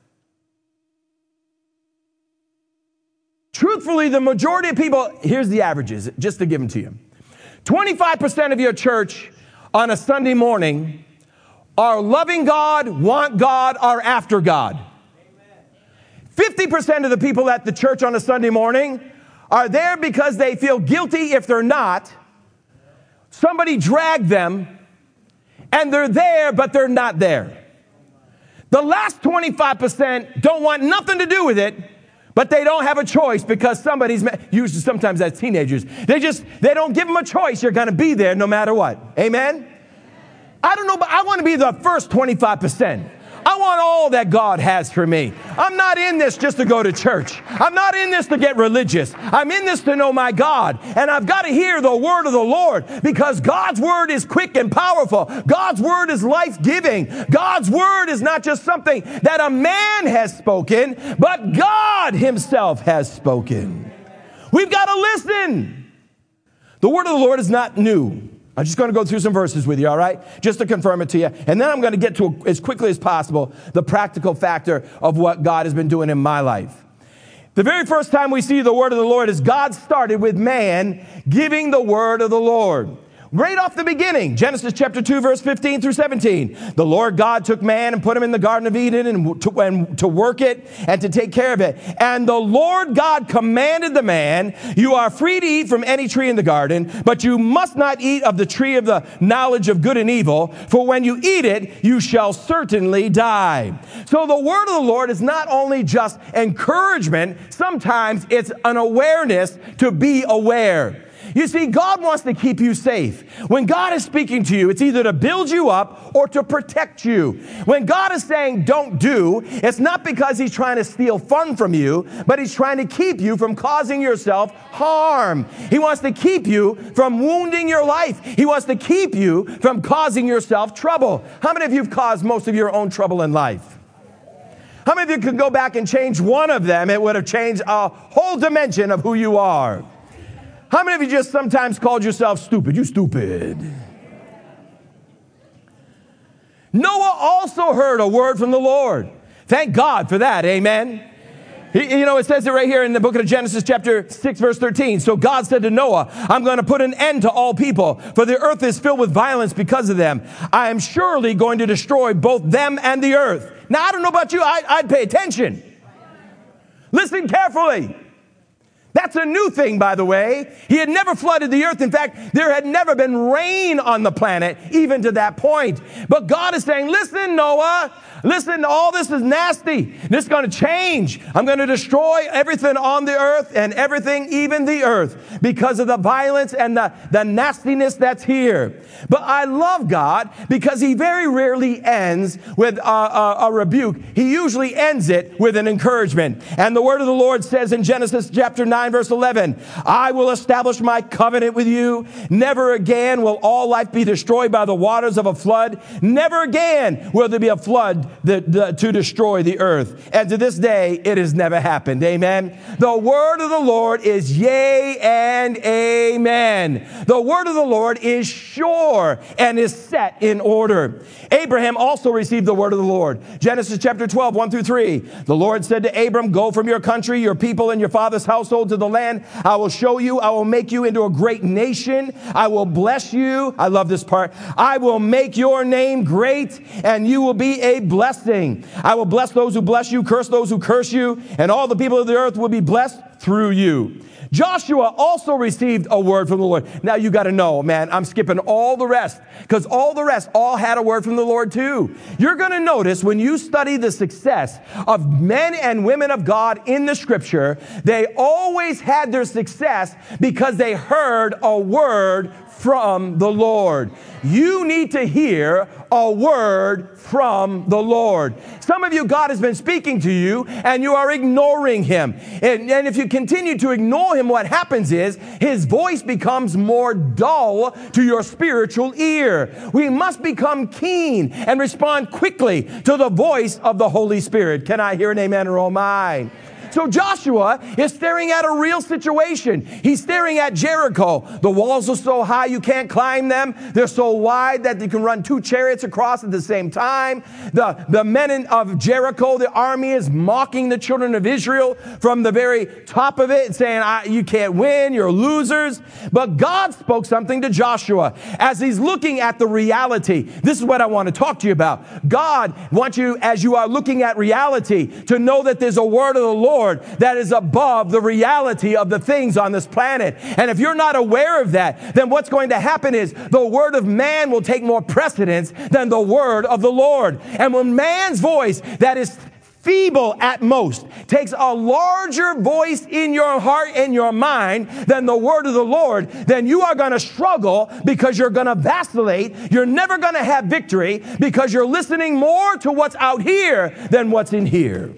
Truthfully, the majority of people, here's the averages, just to give them to you. 25% of your church on a Sunday morning are loving God, want God, are after God. 50% of the people at the church on a Sunday morning are there because they feel guilty if they're not. Somebody dragged them, and they're there, but they're not there. The last 25% don't want nothing to do with it, but they don't have a choice because usually sometimes that's teenagers. They don't give them a choice. You're going to be there no matter what. Amen? I don't know, but I want to be the first 25%. I want all that God has for me. I'm not in this just to go to church. I'm not in this to get religious. I'm in this to know my God. And I've got to hear the word of the Lord, because God's word is quick and powerful. God's word is life-giving. God's word is not just something that a man has spoken, but God Himself has spoken. We've got to listen. The word of the Lord is not new. I'm just going to go through some verses with you, all right? Just to confirm it to you. And then I'm going to get to, as quickly as possible, the practical factor of what God has been doing in my life. The very first time we see the word of the Lord is God started with man giving the word of the Lord. Right off the beginning, Genesis chapter 2, verse 15 through 17. The Lord God took man and put him in the Garden of Eden and to work it and to take care of it. And the Lord God commanded the man, you are free to eat from any tree in the garden, but you must not eat of the tree of the knowledge of good and evil, for when you eat it, you shall certainly die. So the word of the Lord is not only just encouragement, sometimes it's an awareness to be aware. You see, God wants to keep you safe. When God is speaking to you, it's either to build you up or to protect you. When God is saying don't do, it's not because he's trying to steal fun from you, but he's trying to keep you from causing yourself harm. He wants to keep you from wounding your life. He wants to keep you from causing yourself trouble. How many of you have caused most of your own trouble in life? How many of you could go back and change one of them? It would have changed a whole dimension of who you are. How many of you just sometimes called yourself stupid? You stupid. Noah also heard a word from the Lord. Thank God for that. Amen. It says it right here in the book of Genesis chapter 6 verse 13. So God said to Noah, I'm going to put an end to all people, for the earth is filled with violence because of them. I am surely going to destroy both them and the earth. Now, I don't know about you. I'd pay attention. Listen carefully. That's a new thing, by the way. He had never flooded the earth. In fact, there had never been rain on the planet, even to that point. But God is saying, listen, Noah, listen, all this is nasty. This is going to change. I'm going to destroy everything on the earth and everything, even the earth, because of the violence and the nastiness that's here. But I love God because he very rarely ends with a rebuke. He usually ends it with an encouragement. And the word of the Lord says in Genesis chapter 9, verse 11, I will establish my covenant with you. Never again will all life be destroyed by the waters of a flood. Never again will there be a flood to destroy the earth. And to this day, it has never happened. Amen. The word of the Lord is yea and amen. The word of the Lord is sure and is set in order. Abraham also received the word of the Lord. Genesis chapter 12, 1 through 3. The Lord said to Abram, go from your country, your people, and your father's household to the land I will show you. I will make you into a great nation. I will bless you. I love this part. I will make your name great, and you will be a blessing. I will bless those who bless you, curse those who curse you, and all the people of the earth will be blessed through you. Joshua also received a word from the Lord. Now you got to know, man, I'm skipping all the rest because all the rest all had a word from the Lord too. You're going to notice when you study the success of men and women of God in the scripture, they always had their success because they heard a word from the Lord. You need to hear a word from the Lord. Some of you, God has been speaking to you and you are ignoring him. And if you continue to ignore him, what happens is his voice becomes more dull to your spiritual ear. We must become keen and respond quickly to the voice of the Holy Spirit. Can I hear an amen or oh my? So Joshua is staring at a real situation. He's staring at Jericho. The walls are so high you can't climb them. They're so wide that you can run 2 chariots across at the same time. The men of Jericho, the army, is mocking the children of Israel from the very top of it, saying, you can't win, you're losers. But God spoke something to Joshua as he's looking at the reality. This is what I want to talk to you about. God wants you, as you are looking at reality, to know that there's a word of the Lord that is above the reality of the things on this planet. And if you're not aware of that, then what's going to happen is the word of man will take more precedence than the word of the Lord. And when man's voice that is feeble at most takes a larger voice in your heart and your mind than the word of the Lord, then you are going to struggle because you're going to vacillate. You're never going to have victory because you're listening more to what's out here than what's in here.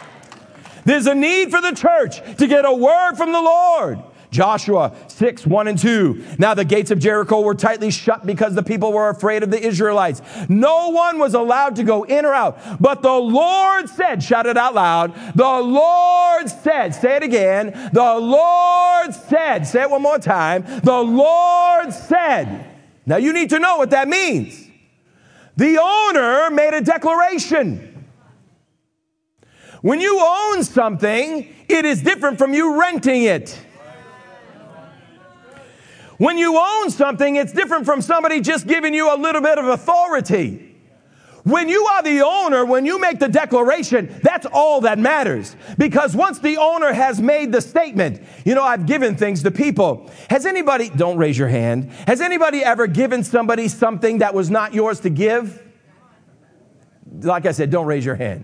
There's a need for the church to get a word from the Lord. Joshua 6, 1 and 2. Now the gates of Jericho were tightly shut because the people were afraid of the Israelites. No one was allowed to go in or out. But the Lord said, shout it out loud, the Lord said, say it again, the Lord said, say it one more time, the Lord said. Now you need to know what that means. The owner made a declaration. When you own something, it is different from you renting it. When you own something, it's different from somebody just giving you a little bit of authority. When you are the owner, when you make the declaration, that's all that matters. Because once the owner has made the statement, I've given things to people. Has anybody, don't raise your hand, has anybody ever given somebody something that was not yours to give? Like I said, don't raise your hand.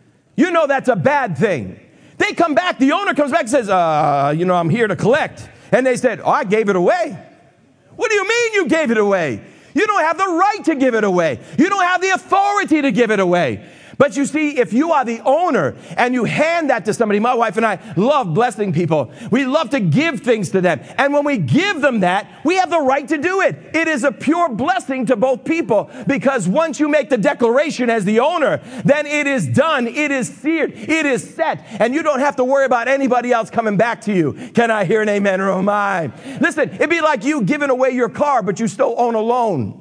That's a bad thing. They come back, the owner comes back and says, I'm here to collect. And they said, oh, I gave it away. What do you mean you gave it away? You don't have the right to give it away. You don't have the authority to give it away. But you see, if you are the owner and you hand that to somebody, my wife and I love blessing people. We love to give things to them. And when we give them that, we have the right to do it. It is a pure blessing to both people, because once you make the declaration as the owner, then it is done. It is seared. It is set. And you don't have to worry about anybody else coming back to you. Can I hear an amen or am I? Listen, it'd be like you giving away your car, but you still own a loan.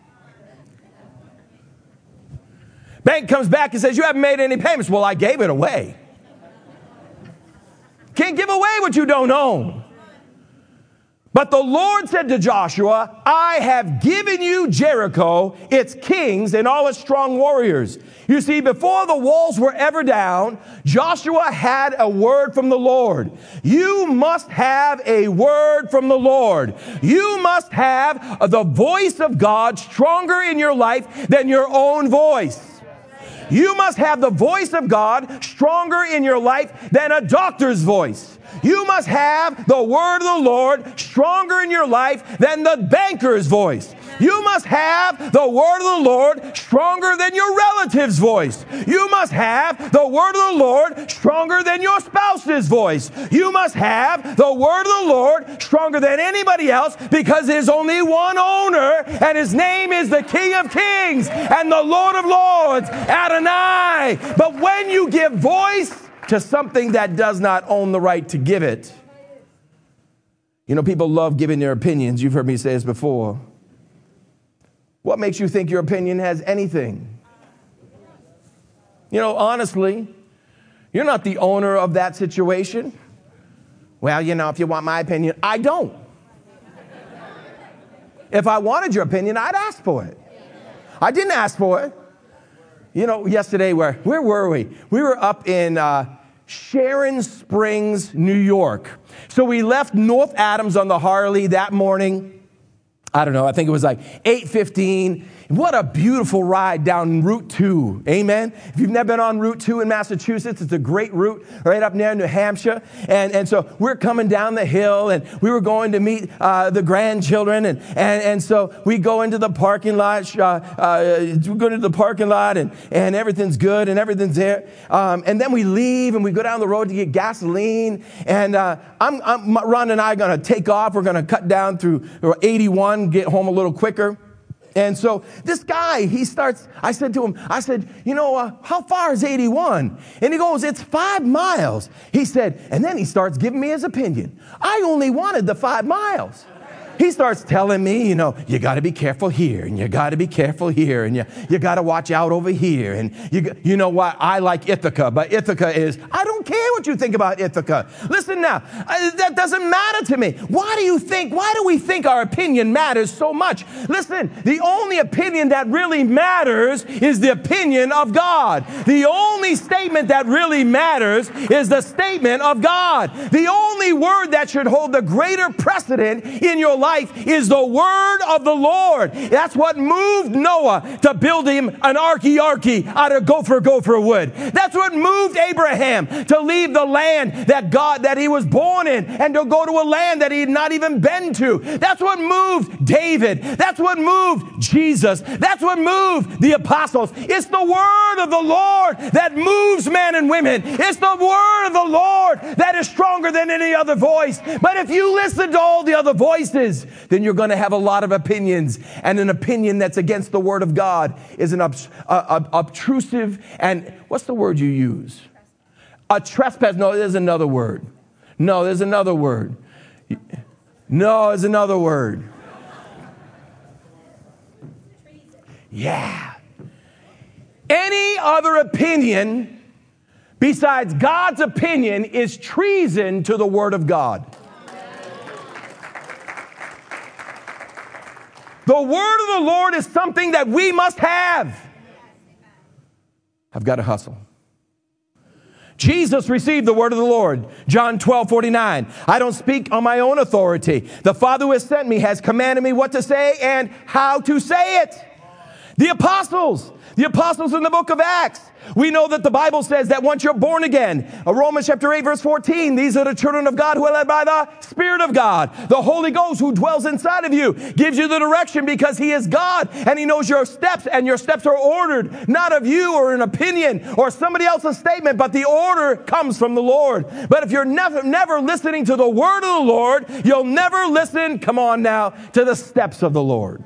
Bank comes back and says, you haven't made any payments. Well, I gave it away. Can't give away what you don't own. But the Lord said to Joshua, I have given you Jericho, its kings, and all its strong warriors. You see, before the walls were ever down, Joshua had a word from the Lord. You must have a word from the Lord. You must have the voice of God stronger in your life than your own voice. You must have the voice of God stronger in your life than a doctor's voice. You must have the word of the Lord stronger in your life than the banker's voice. You must have the word of the Lord stronger than your relative's voice. You must have the word of the Lord stronger than your spouse's voice. You must have the word of the Lord stronger than anybody else, because there's only one owner, and his name is the King of Kings and the Lord of Lords, Adonai. But when you give voice to something that does not own the right to give it, you know, people love giving their opinions. You've heard me say this before. What makes you think your opinion has anything? You know, honestly, you're not the owner of that situation. Well, you know, if you want my opinion, I don't. If I wanted your opinion, I'd ask for it. I didn't ask for it. You know, yesterday, where were we? We were up in Sharon Springs, New York. So we left North Adams on the Harley that morning. I don't know, I think it was like 8:15. What a beautiful ride down Route 2. Amen. If you've never been on Route 2 in Massachusetts, it's a great route right up near New Hampshire. And so we're coming down the hill, and we were going to meet the grandchildren. And so we go into the parking lot. We go into the parking lot, and everything's good and everything's there. And then we leave and we go down the road to get gasoline. And Ron and I are going to take off. We're going to cut down through 81, get home a little quicker. And so this guy, I said to him, you know, how far is 81? And he goes, it's 5 miles. He said, and then he starts giving me his opinion. I only wanted the 5 miles. He starts telling me, you know, you got to be careful here, and you got to be careful here, and you got to watch out over here. And you know what? I like Ithaca, but Ithaca is, I don't care what you think about Ithaca. Listen now, that doesn't matter to me. Why do we think our opinion matters so much? Listen, the only opinion that really matters is the opinion of God. The only statement that really matters is the statement of God. The only word that should hold the greater precedent in your life is the word of the Lord. That's what moved Noah to build him an arky out of gopher wood. That's what moved Abraham to leave the land that he was born in and to go to a land that he had not even been to. That's what moved David. That's what moved Jesus. That's what moved the apostles. It's the word of the Lord that moves men and women. It's the word of the Lord that is stronger than any other voice. But if you listen to all the other voices, then you're going to have a lot of opinions. And an opinion that's against the word of God is an obtrusive, and what's the word you use? A trespass. No, there's another word. No, there's another word. Yeah. Any other opinion besides God's opinion is treason to the word of God. The word of the Lord is something that we must have. I've got to hustle. Jesus received the word of the Lord. John 12:49. I don't speak on my own authority. The Father who has sent me has commanded me what to say and how to say it. The apostles in the book of Acts. We know that the Bible says that once you're born again, Romans chapter 8, verse 14, these are the children of God who are led by the Spirit of God. The Holy Ghost who dwells inside of you gives you the direction because he is God and he knows your steps, and your steps are ordered, not of you or an opinion or somebody else's statement, but the order comes from the Lord. But if you're never listening to the word of the Lord, you'll never listen, come on now, to the steps of the Lord.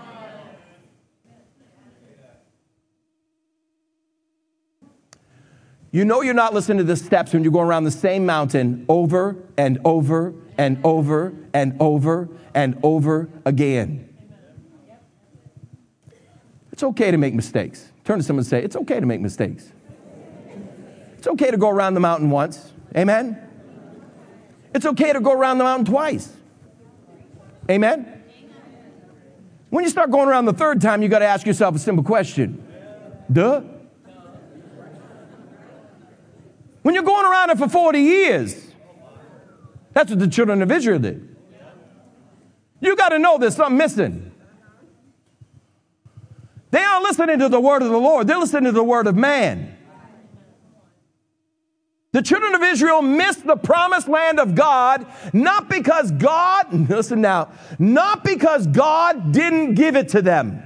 You know you're not listening to the steps when you're going around the same mountain over and over and over and over and over again. It's okay to make mistakes. Turn to someone and say, it's okay to make mistakes. It's okay to go around the mountain once. Amen? It's okay to go around the mountain twice. Amen? When you start going around the third time, you got to ask yourself a simple question. Duh? When you're going around it for 40 years, that's what the children of Israel did. You got to know there's something missing. They aren't listening to the word of the Lord. They're listening to the word of man. The children of Israel missed the promised land of God, not because God, listen now, not because God didn't give it to them.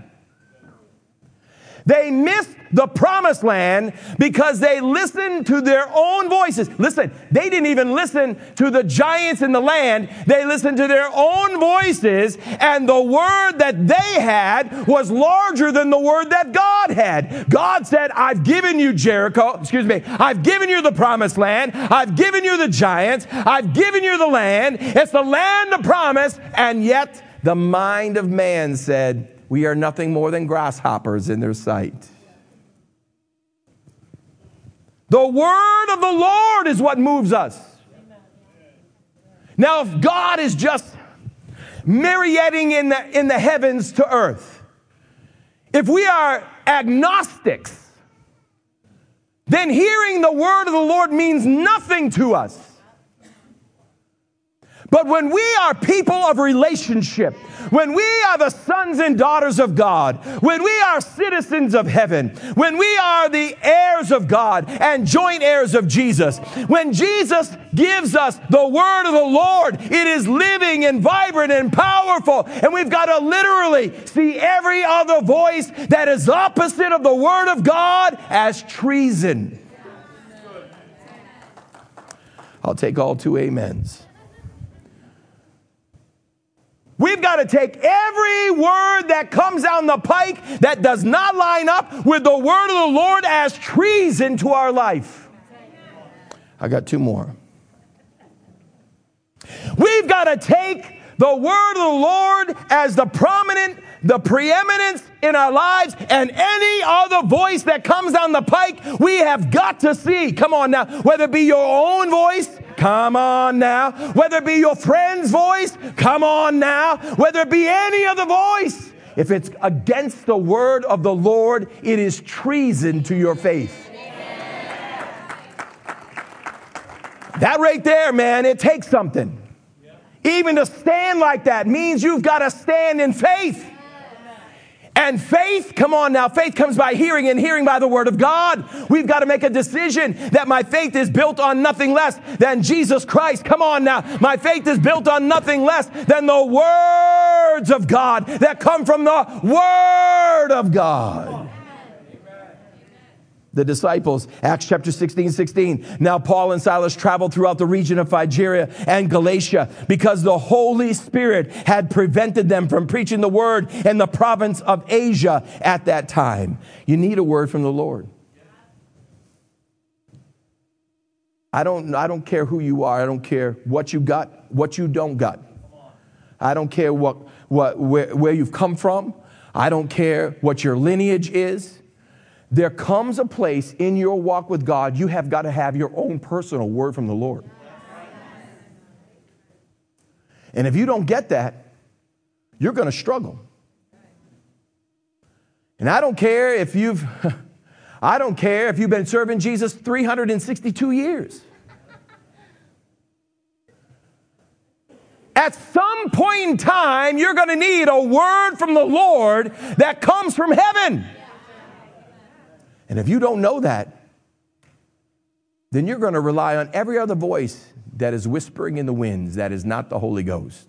They missed the promised land because they listened to their own voices. Listen, they didn't even listen to the giants in the land. They listened to their own voices, and the word that they had was larger than the word that God had. God said, I've given you Jericho, I've given you the promised land. I've given you the giants. I've given you the land. It's the land of promise. And yet the mind of man said, we are nothing more than grasshoppers in their sight. The word of the Lord is what moves us. Now, if God is just myriading in the heavens to earth, if we are agnostics, then hearing the word of the Lord means nothing to us. But when we are people of relationship, when we are the sons and daughters of God, when we are citizens of heaven, when we are the heirs of God and joint heirs of Jesus, when Jesus gives us the word of the Lord, it is living and vibrant and powerful. And we've got to literally see every other voice that is opposite of the word of God as treason. I'll take all two amens. We've got to take every word that comes down the pike that does not line up with the word of the Lord as treason to our life. I got two more. We've got to take the word of the Lord as the preeminence in our lives, and any other voice that comes down the pike, we have got to see. Come on now, whether it be your own voice, come on now. Whether it be your friend's voice, come on now. Whether it be any other voice, if it's against the word of the Lord, it is treason to your faith. That right there, man, it takes something. Even to stand like that means you've got to stand in faith. And faith, come on now, faith comes by hearing, and hearing by the word of God. We've got to make a decision that my faith is built on nothing less than Jesus Christ. Come on now, my faith is built on nothing less than the words of God that come from the word of God. The disciples, Acts chapter 16. Now Paul and Silas traveled throughout the region of Phrygia and Galatia because the Holy Spirit had prevented them from preaching the word in the province of Asia at that time. You need a word from the Lord. I don't care who you are. I don't care what you got, what you don't got. I don't care where you've come from. I don't care what your lineage is. There comes a place in your walk with God, you have got to have your own personal word from the Lord. And if you don't get that, you're going to struggle. And I don't care if you've been serving Jesus 362 years. At some some point in time, you're going to need a word from the Lord that comes from heaven. And if you don't know that, then you're going to rely on every other voice that is whispering in the winds that is not the Holy Ghost.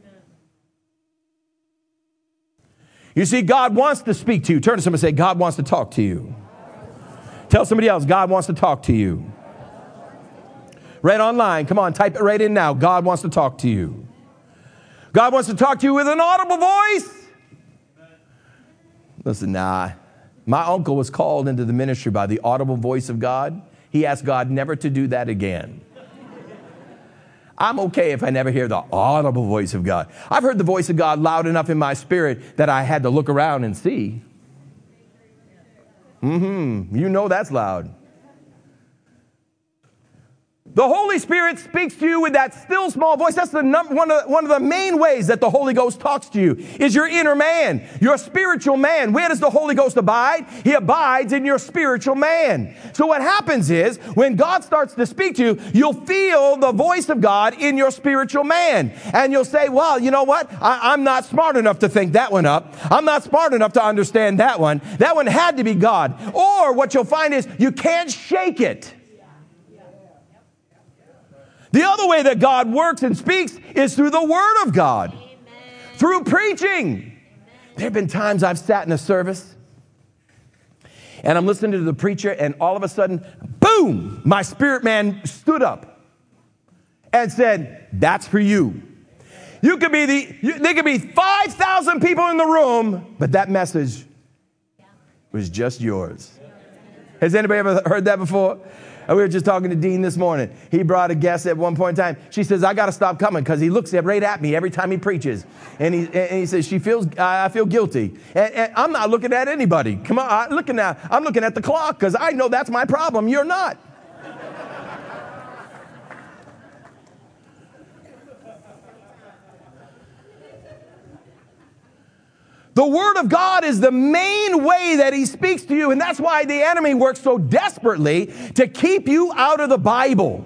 You see, God wants to speak to you. Turn to somebody and say, God wants to talk to you. Tell somebody else, God wants to talk to you. Right online, come on, type it right in now. God wants to talk to you. God wants to talk to you with an audible voice. Listen, my uncle was called into the ministry by the audible voice of God. He asked God never to do that again. I'm okay if I never hear the audible voice of God. I've heard the voice of God loud enough in my spirit that I had to look around and see. You know that's loud. The Holy Spirit speaks to you with that still small voice. That's one of the main ways that the Holy Ghost talks to you is your inner man, your spiritual man. Where does the Holy Ghost abide? He abides in your spiritual man. So what happens is when God starts to speak to you, you'll feel the voice of God in your spiritual man. And you'll say, well, you know what? I'm not smart enough to think that one up. I'm not smart enough to understand that one. That one had to be God. Or what you'll find is you can't shake it. The other way that God works and speaks is through the Word of God, through preaching. There have been times I've sat in a service and I'm listening to the preacher and all of a sudden, boom, my spirit man stood up and said, that's for you. There could be 5,000 people in the room, but that message was just yours. Has anybody ever heard that before? We were just talking to Dean this morning. He brought a guest at one point in time. She says, I got to stop coming because he looks right at me every time he preaches. And he says, I feel guilty. And I'm not looking at anybody. Come on, I'm looking at the clock because I know that's my problem. You're not. The Word of God is the main way that He speaks to you, and that's why the enemy works so desperately to keep you out of the Bible.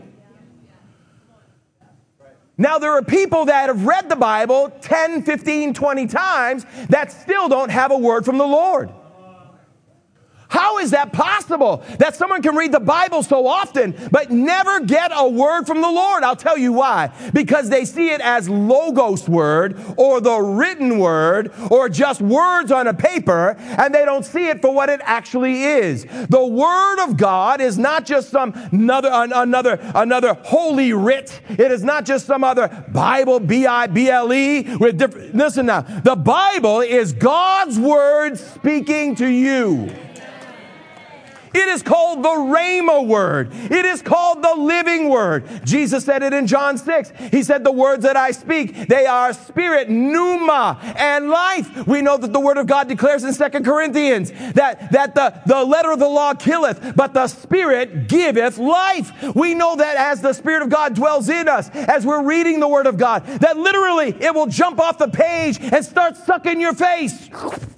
Now, there are people that have read the Bible 10, 15, 20 times that still don't have a word from the Lord. How is that possible that someone can read the Bible so often but never get a word from the Lord? I'll tell you why. Because they see it as logos word or the written word or just words on a paper, and they don't see it for what it actually is. The Word of God is not just some another holy writ. It is not just some other Bible, B-I-B-L-E. Listen now. The Bible is God's Word speaking to you. It is called the Rhema word. It is called the living word. Jesus said it in John 6. He said, the words that I speak, they are spirit, pneuma, and life. We know that the word of God declares in 2 Corinthians that the letter of the law killeth, but the spirit giveth life. We know that as the Spirit of God dwells in us, as we're reading the word of God, that literally it will jump off the page and start sucking your face.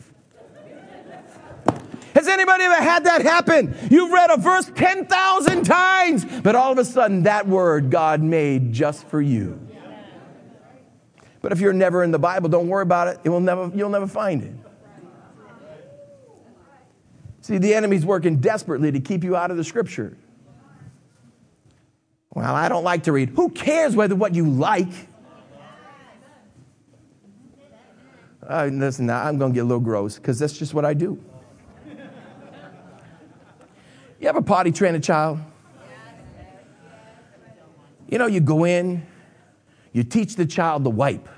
Has anybody ever had that happen? You've read a verse 10,000 times, but all of a sudden that word God made just for you. But if you're never in the Bible, don't worry about it. You'll never find it. See, the enemy's working desperately to keep you out of the Scripture. Well, I don't like to read. Who cares what you like? Listen, now I'm going to get a little gross because that's just what I do. You ever potty train a child? You know, you go in, you teach the child to wipe.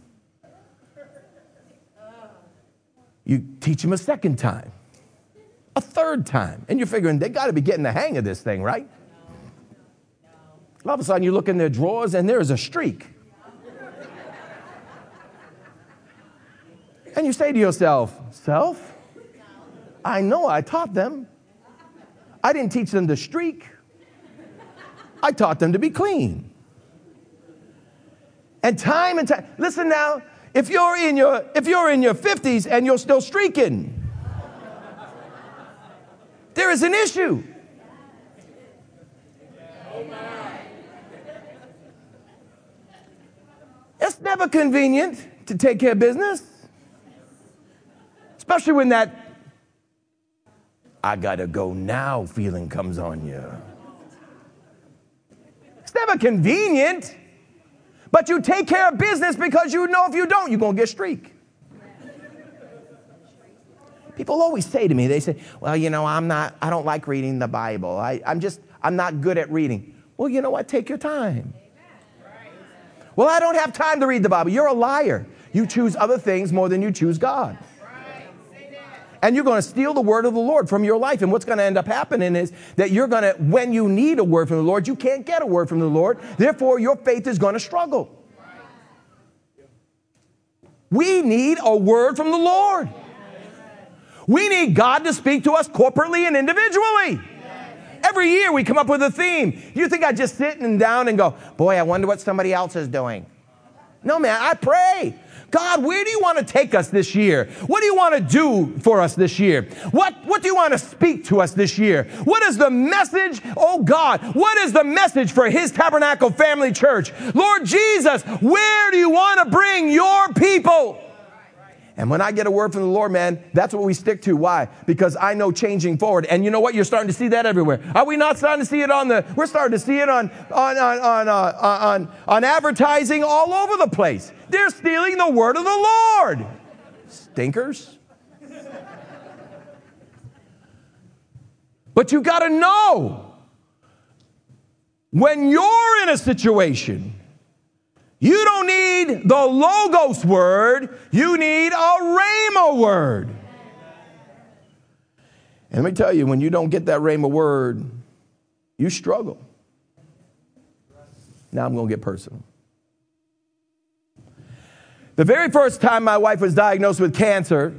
You teach him a second time, a third time, and you're figuring they got to be getting the hang of this thing, right? All of a sudden you look in their drawers and there is a streak. And you say to yourself, self, I know I taught them. I didn't teach them to streak. I taught them to be clean. And time, listen now, if you're in your 50s and you're still streaking, there is an issue. never convenient to take care of business. Especially when that I gotta go now feeling comes on you. It's never convenient, but you take care of business because you know if you don't, you're gonna get streak. People always say to me, they say, well, you know, I don't like reading the Bible. I'm not good at reading. Well, you know what? Take your time. Well, I don't have time to read the Bible. You're a liar. You choose other things more than you choose God. And you're going to steal the word of the Lord from your life. And what's going to end up happening is that you're going to, when you need a word from the Lord, you can't get a word from the Lord. Therefore, your faith is going to struggle. We need a word from the Lord. We need God to speak to us corporately and individually. Every year we come up with a theme. You think I just sit down and go, boy, I wonder what somebody else is doing. No, man, I pray. God, where do you want to take us this year? What do you want to do for us this year? What do you want to speak to us this year? What is the message? Oh, God, what is the message for His Tabernacle Family Church? Lord Jesus, where do you want to bring your people? And when I get a word from the Lord, man, that's what we stick to. Why? Because I know changing forward. And you know what? You're starting to see that everywhere. Are we not starting to see it we're starting to see it on advertising all over the place. They're stealing the word of the Lord. Stinkers. But you got to know, when you're in a situation, you don't need the Logos word. You need a Rhema word. And let me tell you, when you don't get that Rhema word, you struggle. Now I'm going to get personal. The very first time my wife was diagnosed with cancer,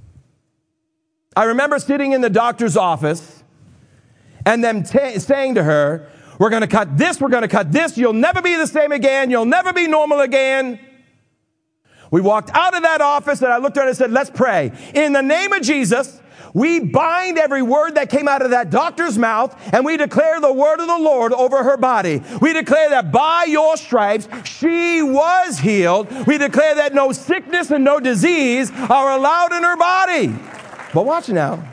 I remember sitting in the doctor's office and them saying to her, we're going to cut this, we're going to cut this. You'll never be the same again. You'll never be normal again. We walked out of that office and I looked at her and said, let's pray. In the name of Jesus, we bind every word that came out of that doctor's mouth and we declare the word of the Lord over her body. We declare that by your stripes, she was healed. We declare that no sickness and no disease are allowed in her body. But watch now.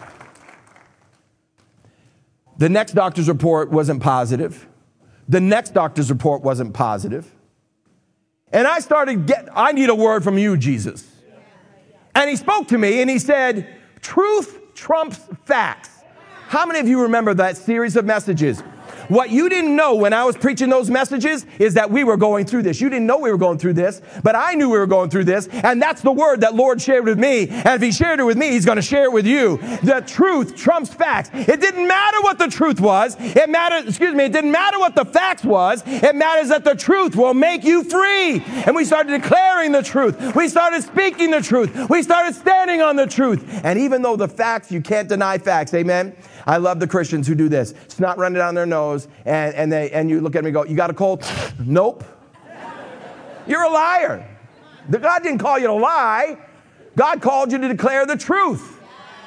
The next doctor's report wasn't positive. The next doctor's report wasn't positive. And I I need a word from you, Jesus. And he spoke to me and he said, truth trumps facts. How many of you remember that series of messages? What you didn't know when I was preaching those messages is that we were going through this. You didn't know we were going through this, but I knew we were going through this. And that's the word that Lord shared with me. And if He shared it with me, He's going to share it with you. The truth trumps facts. It didn't matter what the truth was. It didn't matter what the facts was. It matters that the truth will make you free. And we started declaring the truth. We started speaking the truth. We started standing on the truth. And even though the facts, you can't deny facts. Amen. I love the Christians who do this. Snot running down their nose, and you look at me and go, you got a cold? Nope. You're a liar. God didn't call you to lie. God called you to declare the truth.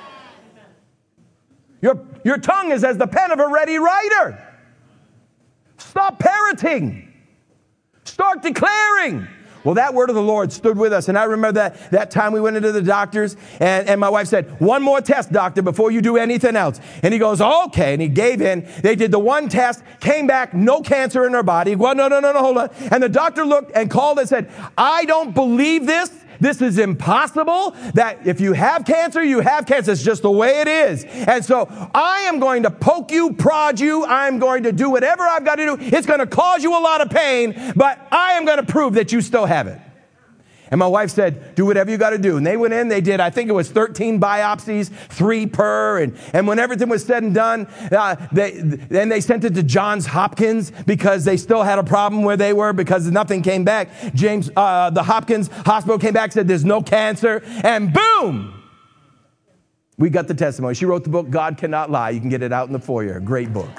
Your tongue is as the pen of a ready writer. Stop parroting. Start declaring. Well, that word of the Lord stood with us. And I remember that time we went into the doctors and my wife said, one more test, doctor, before you do anything else. And he goes, okay. And he gave in. They did the one test, came back, no cancer in her body. Well, no, hold on. And the doctor looked and called and said, I don't believe this. This is impossible, that if you have cancer, you have cancer. It's just the way it is. And so I am going to poke you, prod you. I'm going to do whatever I've got to do. It's going to cause you a lot of pain, but I am going to prove that you still have it. And my wife said, do whatever you got to do. And they went in, they did, I think it was 13 biopsies, 3 per. And when everything was said and done, then they sent it to Johns Hopkins because they still had a problem where they were because nothing came back. The Hopkins hospital came back, said there's no cancer. And boom, we got the testimony. She wrote the book, God Cannot Lie. You can get it out in the foyer. Great book.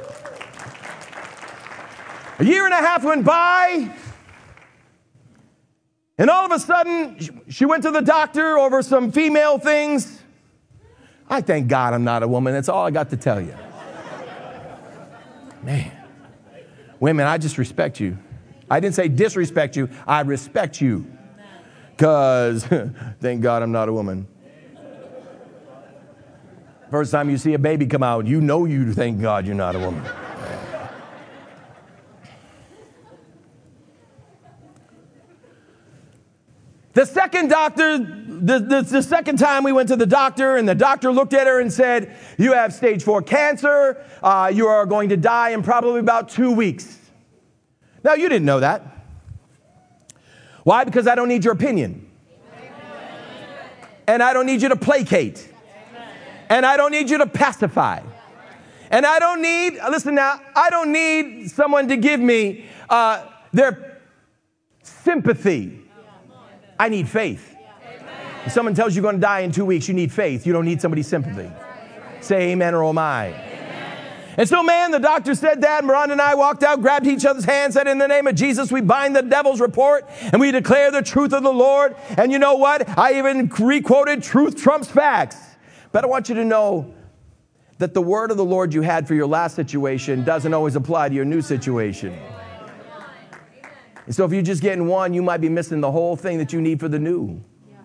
A year and a half went by. And all of a sudden, she went to the doctor over some female things. I thank God I'm not a woman. That's all I got to tell you. Man, women, I just respect you. I didn't say disrespect you. I respect you. Because thank God I'm not a woman. First time you see a baby come out, you know you thank God you're not a woman. The second doctor, the second time we went to the doctor, and the doctor looked at her and said, you have stage 4 cancer. You are going to die in probably about 2 weeks. Now, you didn't know that. Why? Because I don't need your opinion. And I don't need you to placate. And I don't need you to pacify. And I don't need, listen now, I don't need someone to give me their sympathy. I need faith. If someone tells you you're going to die in 2 weeks, you need faith. You don't need somebody's sympathy. Say amen or oh my. And so, man, the doctor said that, and Miranda and I walked out, grabbed each other's hands, said, in the name of Jesus, we bind the devil's report, and we declare the truth of the Lord. And you know what? I even re-quoted truth trumps facts. But I want you to know that the word of the Lord you had for your last situation doesn't always apply to your new situation. And so if you're just getting one, you might be missing the whole thing that you need for the new.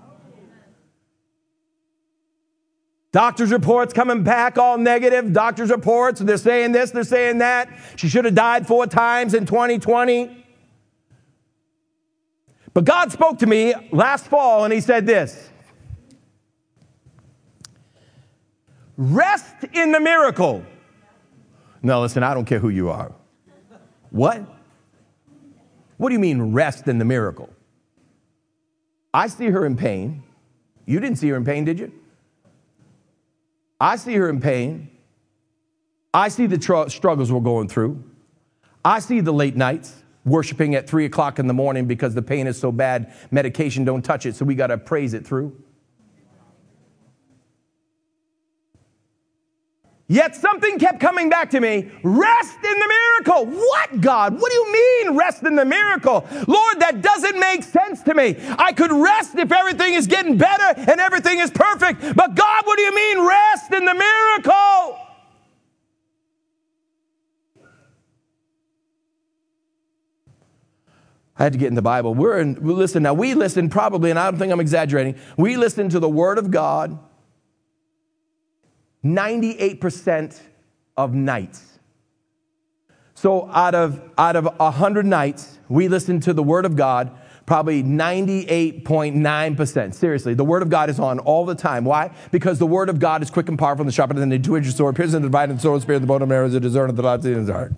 Doctor's reports coming back all negative. Doctor's reports, they're saying this, they're saying that. She should have died 4 times in 2020. But God spoke to me last fall and he said this. Rest in the miracle. No, listen, I don't care who you are. What? What do you mean rest in the miracle? I see her in pain. You didn't see her in pain, did you? I see her in pain. I see the struggles we're going through. I see the late nights, worshiping at 3 o'clock in the morning because the pain is so bad, medication don't touch it, so we got to praise it through. Yet something kept coming back to me. Rest in the miracle. What, God? What do you mean rest in the miracle? Lord, that doesn't make sense to me. I could rest if everything is getting better and everything is perfect. But God, what do you mean rest in the miracle? I had to get in the Bible. We listen probably, and I don't think I'm exaggerating. We listen to the Word of God 98% of nights. So out of 100 nights, we listen to the Word of God probably 98.9%. Seriously, the Word of God is on all the time. Why? Because the Word of God is quick and powerful and sharper than the two-edged sword, piercing the dividing soul and spirit, the bone and marrow, is a discerner of the thoughts of the heart.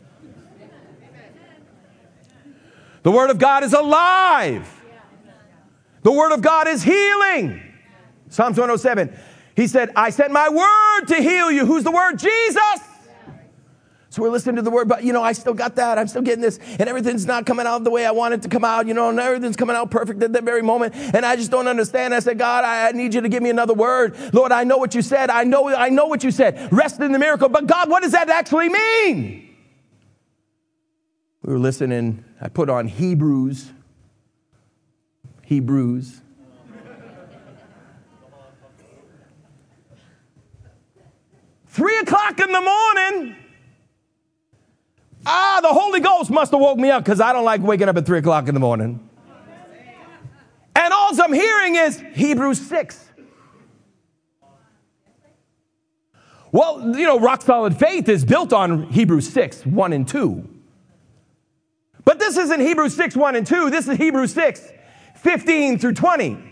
The Word of God is alive. The Word of God is healing. Psalms 107. He said, I sent my word to heal you. Who's the word? Jesus. So we're listening to the word, but, I still got that. I'm still getting this, and everything's not coming out the way I want it to come out, and everything's coming out perfect at that very moment, and I just don't understand. I said, God, I need you to give me another word. Lord, I know what you said. I know what you said. Rest in the miracle. But God, what does that actually mean? We were listening. I put on Hebrews. 3 o'clock in the morning. The Holy Ghost must have woke me up because I don't like waking up at 3 o'clock in the morning. And all I'm hearing is Hebrews 6. Well, rock solid faith is built on Hebrews 6, 1 and 2. But this isn't Hebrews 6, 1 and 2. This is Hebrews 6, 15 through 20.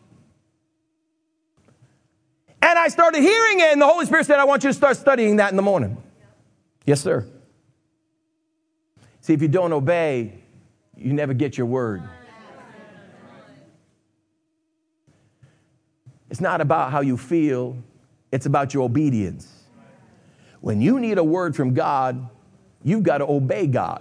And I started hearing it, and the Holy Spirit said, I want you to start studying that in the morning. Yes, sir. See, if you don't obey, you never get your word. It's not about how you feel. It's about your obedience. When you need a word from God, you've got to obey God.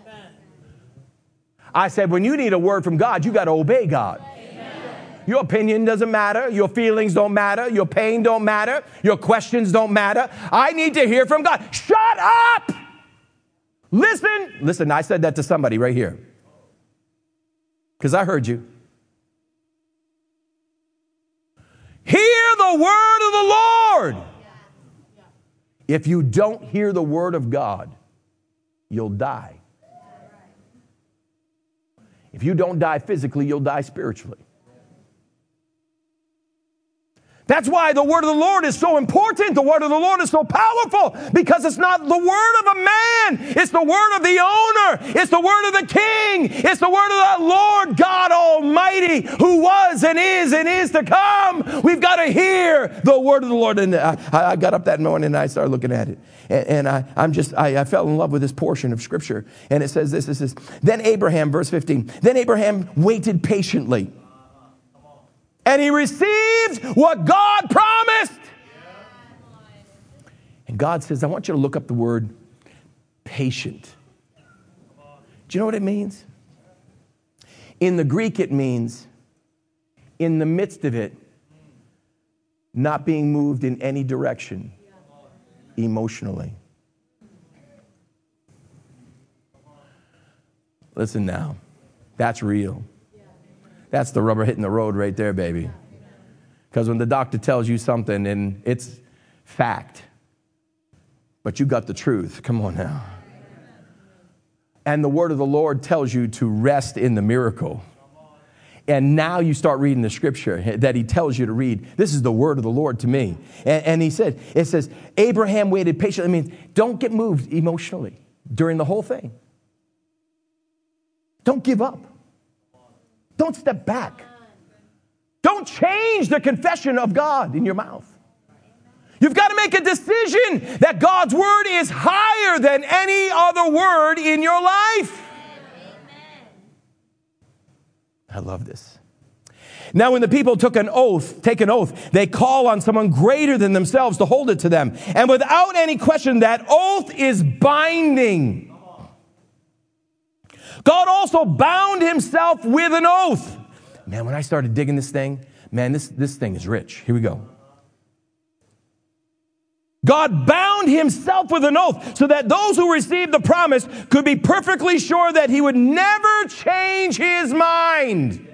I said, when you need a word from God, you've got to obey God. Your opinion doesn't matter. Your feelings don't matter. Your pain don't matter. Your questions don't matter. I need to hear from God. Shut up! Listen, I said that to somebody right here. Because I heard you. Hear the word of the Lord. If you don't hear the word of God, you'll die. If you don't die physically, you'll die spiritually. That's why the word of the Lord is so important. The word of the Lord is so powerful, because it's not the word of a man. It's the word of the owner. It's the word of the King. It's the word of the Lord God Almighty, who was and is to come. We've got to hear the word of the Lord. And I got up that morning and I started looking at it. And I fell in love with this portion of Scripture. And it says this, then Abraham, verse 15, then Abraham waited patiently. And he received what God promised. And God says, I want you to look up the word patient. Do you know what it means? In the Greek, it means in the midst of it, not being moved in any direction emotionally. Listen now, that's real. That's the rubber hitting the road right there, baby. Because when the doctor tells you something and it's fact, but you got the truth, come on now. And the word of the Lord tells you to rest in the miracle. And now you start reading the scripture that he tells you to read. This is the word of the Lord to me. And he said, it says, Abraham waited patiently. I mean, don't get moved emotionally during the whole thing. Don't give up. Don't step back. Don't change the confession of God in your mouth. You've got to make a decision that God's word is higher than any other word in your life. I love this. Now, when the people take an oath, they call on someone greater than themselves to hold it to them. And without any question, that oath is binding. God also bound himself with an oath. Man, when I started digging this thing, man, this thing is rich. Here we go. God bound himself with an oath so that those who received the promise could be perfectly sure that he would never change his mind.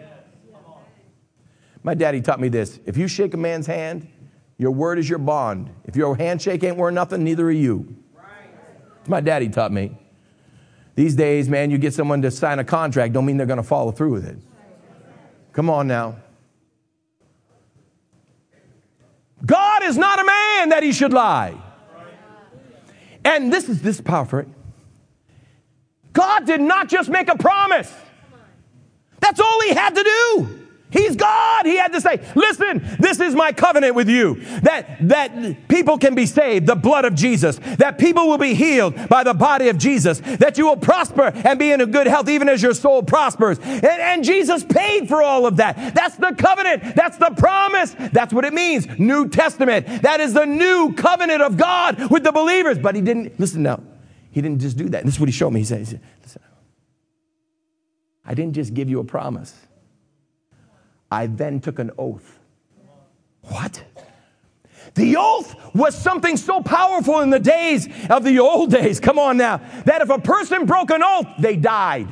My daddy taught me this. If you shake a man's hand, your word is your bond. If your handshake ain't worth nothing, neither are you. My daddy taught me. These days, man, you get someone to sign a contract, don't mean they're going to follow through with it. Come on now. God is not a man that he should lie. And this is powerful. Right? God did not just make a promise. That's all he had to do. He's God. He had to say, listen, this is my covenant with you. That people can be saved, the blood of Jesus. That people will be healed by the body of Jesus. That you will prosper and be in a good health even as your soul prospers. And Jesus paid for all of that. That's the covenant. That's the promise. That's what it means. New Testament. That is the new covenant of God with the believers. But he didn't, listen now, he didn't just do that. This is what he showed me. He said, listen, I didn't just give you a promise. I then took an oath. What? The oath was something so powerful in the days of the old days. Come on now. That if a person broke an oath, they died.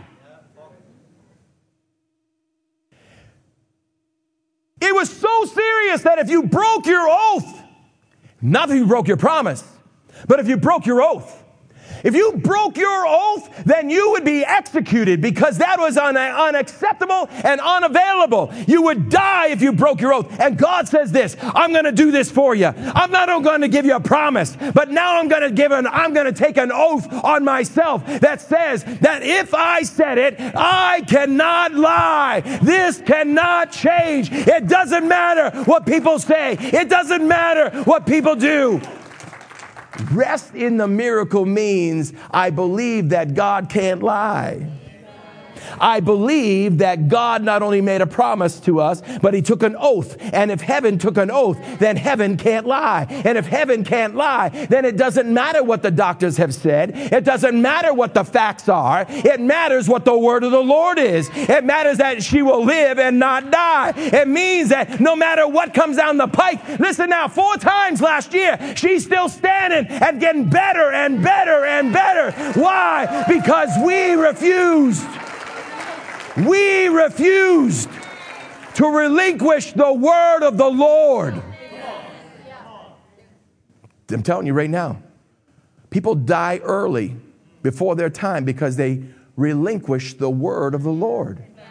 It was so serious that if you broke your oath, not that you broke your promise, but if you broke your oath, if you broke your oath, then you would be executed because that was unacceptable and unavailable. You would die if you broke your oath. And God says this, I'm going to do this for you. I'm not going to give you a promise, but now I'm going to take an oath on myself that says that if I said it, I cannot lie. This cannot change. It doesn't matter what people say. It doesn't matter what people do. Rest in the miracle means I believe that God can't lie. I believe that God not only made a promise to us, but he took an oath. And if heaven took an oath, then heaven can't lie. And if heaven can't lie, then it doesn't matter what the doctors have said. It doesn't matter what the facts are. It matters what the word of the Lord is. It matters that she will live and not die. It means that no matter what comes down the pike, listen now, 4 times last year, she's still standing and getting better and better and better. Why? Because we refused to relinquish the word of the Lord. I'm telling you right now, people die early before their time because they relinquish the word of the Lord.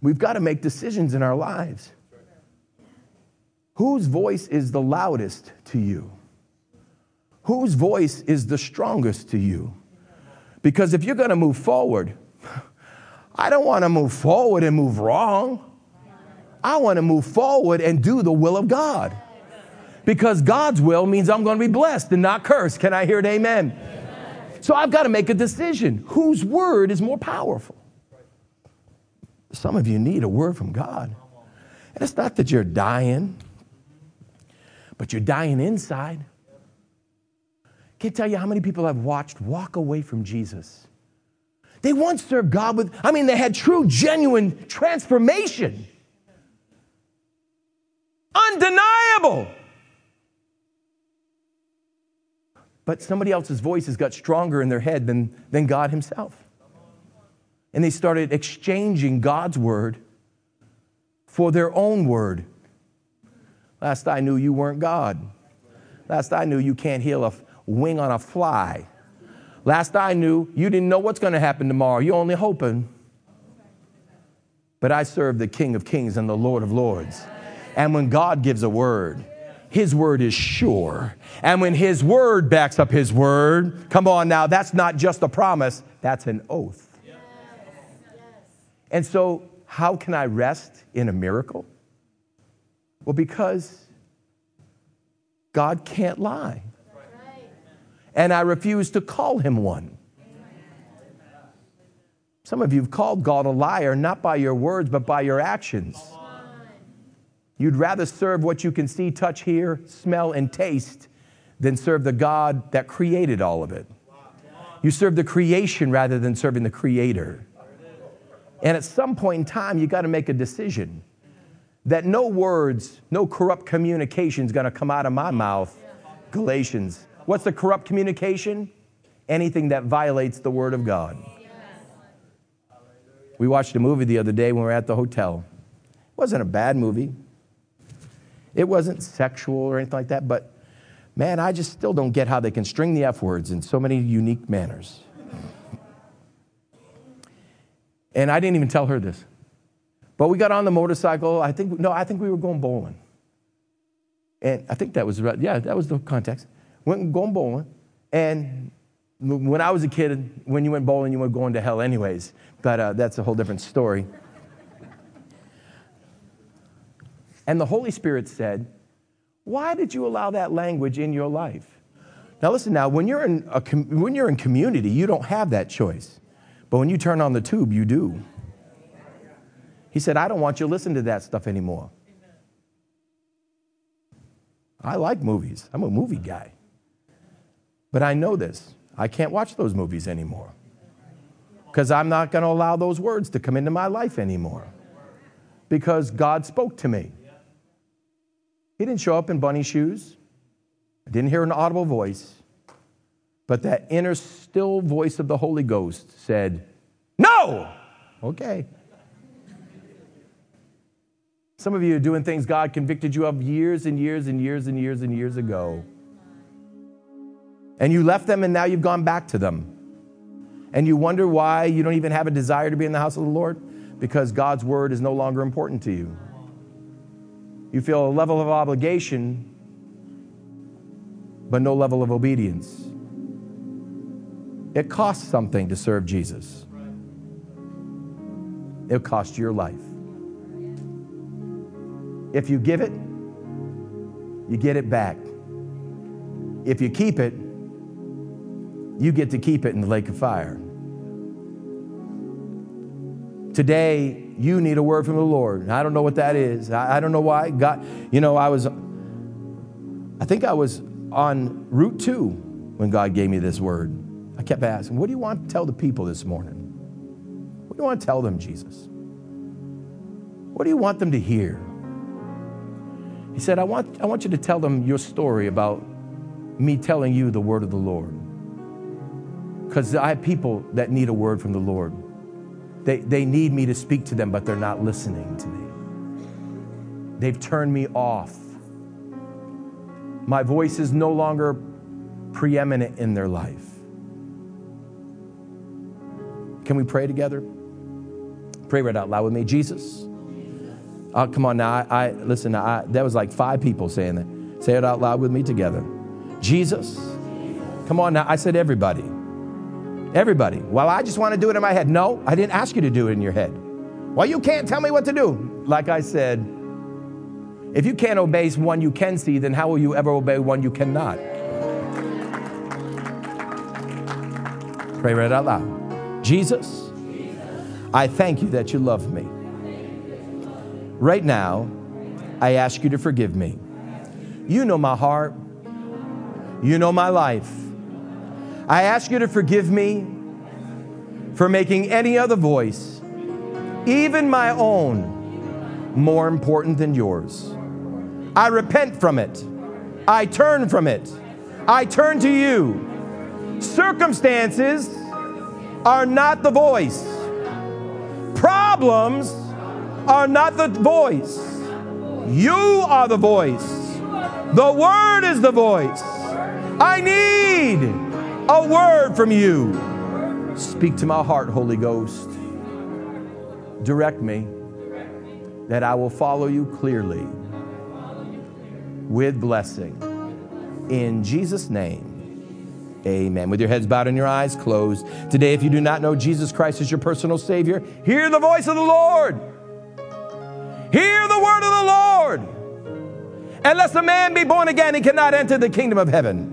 We've got to make decisions in our lives. Whose voice is the loudest to you? Whose voice is the strongest to you? Because if you're going to move forward, I don't want to move forward and move wrong. I want to move forward and do the will of God. Because God's will means I'm going to be blessed and not cursed. Can I hear an amen? So I've got to make a decision. Whose word is more powerful? Some of you need a word from God. And it's not that you're dying, but you're dying inside. Can't tell you how many people I've watched walk away from Jesus. They once served God they had true, genuine transformation. Undeniable. But somebody else's voice has got stronger in their head than God himself. And they started exchanging God's word for their own word. Last I knew, you weren't God. Last I knew, you can't heal a wing on a fly. Last I knew, you didn't know what's going to happen tomorrow. You're only hoping. But I serve the King of Kings and the Lord of Lords. And when God gives a word, his word is sure. And when his word backs up his word, come on now, that's not just a promise, that's an oath. And so, how can I rest in a miracle? Well, because God can't lie. And I refuse to call him one. Some of you have called God a liar, not by your words, but by your actions. You'd rather serve what you can see, touch, hear, smell, and taste than serve the God that created all of it. You serve the creation rather than serving the Creator. And at some point in time, you got to make a decision that no words, no corrupt communication is going to come out of my mouth. Galatians. What's the corrupt communication? Anything that violates the word of God. We watched a movie the other day when we were at the hotel. It wasn't a bad movie. It wasn't sexual or anything like that, but man, I just still don't get how they can string the F words in so many unique manners. And I didn't even tell her this. But we got on the motorcycle. I think we were going bowling. And I think that was right. Yeah, that was the context. Went going bowling. And when I was a kid, when you went bowling, you were going to hell anyways. But that's a whole different story. And the Holy Spirit said, why did you allow that language in your life? Now listen now, when you're in community, you don't have that choice. But when you turn on the tube, you do. He said, I don't want you to listen to that stuff anymore. I like movies. I'm a movie guy. But I know this. I can't watch those movies anymore. Because I'm not going to allow those words to come into my life anymore. Because God spoke to me. He didn't show up in bunny shoes. I didn't hear an audible voice. But that inner still voice of the Holy Ghost said, no! Okay. Some of you are doing things God convicted you of years and years and years and years and years ago. And you left them and now you've gone back to them. And you wonder why you don't even have a desire to be in the house of the Lord? Because God's word is no longer important to you. You feel a level of obligation, but no level of obedience. It costs something to serve Jesus. It'll cost your life. If you give it, you get it back. If you keep it, you get to keep it in the lake of fire. Today, you need a word from the Lord. I don't know what that is. I don't know why. God, I think I was on Route 2 when God gave me this word. I kept asking, what do you want to tell the people this morning? What do you want to tell them, Jesus? What do you want them to hear? He said, I want you to tell them your story about me telling you the word of the Lord. Because I have people that need a word from the Lord. They need me to speak to them, but they're not listening to me. They've turned me off. My voice is no longer preeminent in their life. Can we pray together? Pray right out loud with me. Jesus. Come on now. Listen, that was like 5 people saying that. Say it out loud with me together. Jesus. Come on now. I said everybody. Everybody. Well, I just want to do it in my head. No, I didn't ask you to do it in your head. Well, you can't tell me what to do. Like I said, if you can't obey one you can see, then how will you ever obey one you cannot? Pray right out loud. Jesus, I thank you that you love me. Right now, I ask you to forgive me. You know my heart. You know my life. I ask you to forgive me for making any other voice, even my own, more important than yours. I repent from it. I turn from it. I turn to you. Circumstances are not the voice. Problems are not the voice. You are the voice. The Word is the voice. I need a word from you. Speak to my heart, Holy Ghost. Direct me that I will follow you clearly with blessing. In Jesus' name, amen. With your heads bowed and your eyes closed. Today, if you do not know Jesus Christ as your personal Savior, hear the voice of the Lord. Hear the word of the Lord. Unless a man be born again, he cannot enter the kingdom of heaven.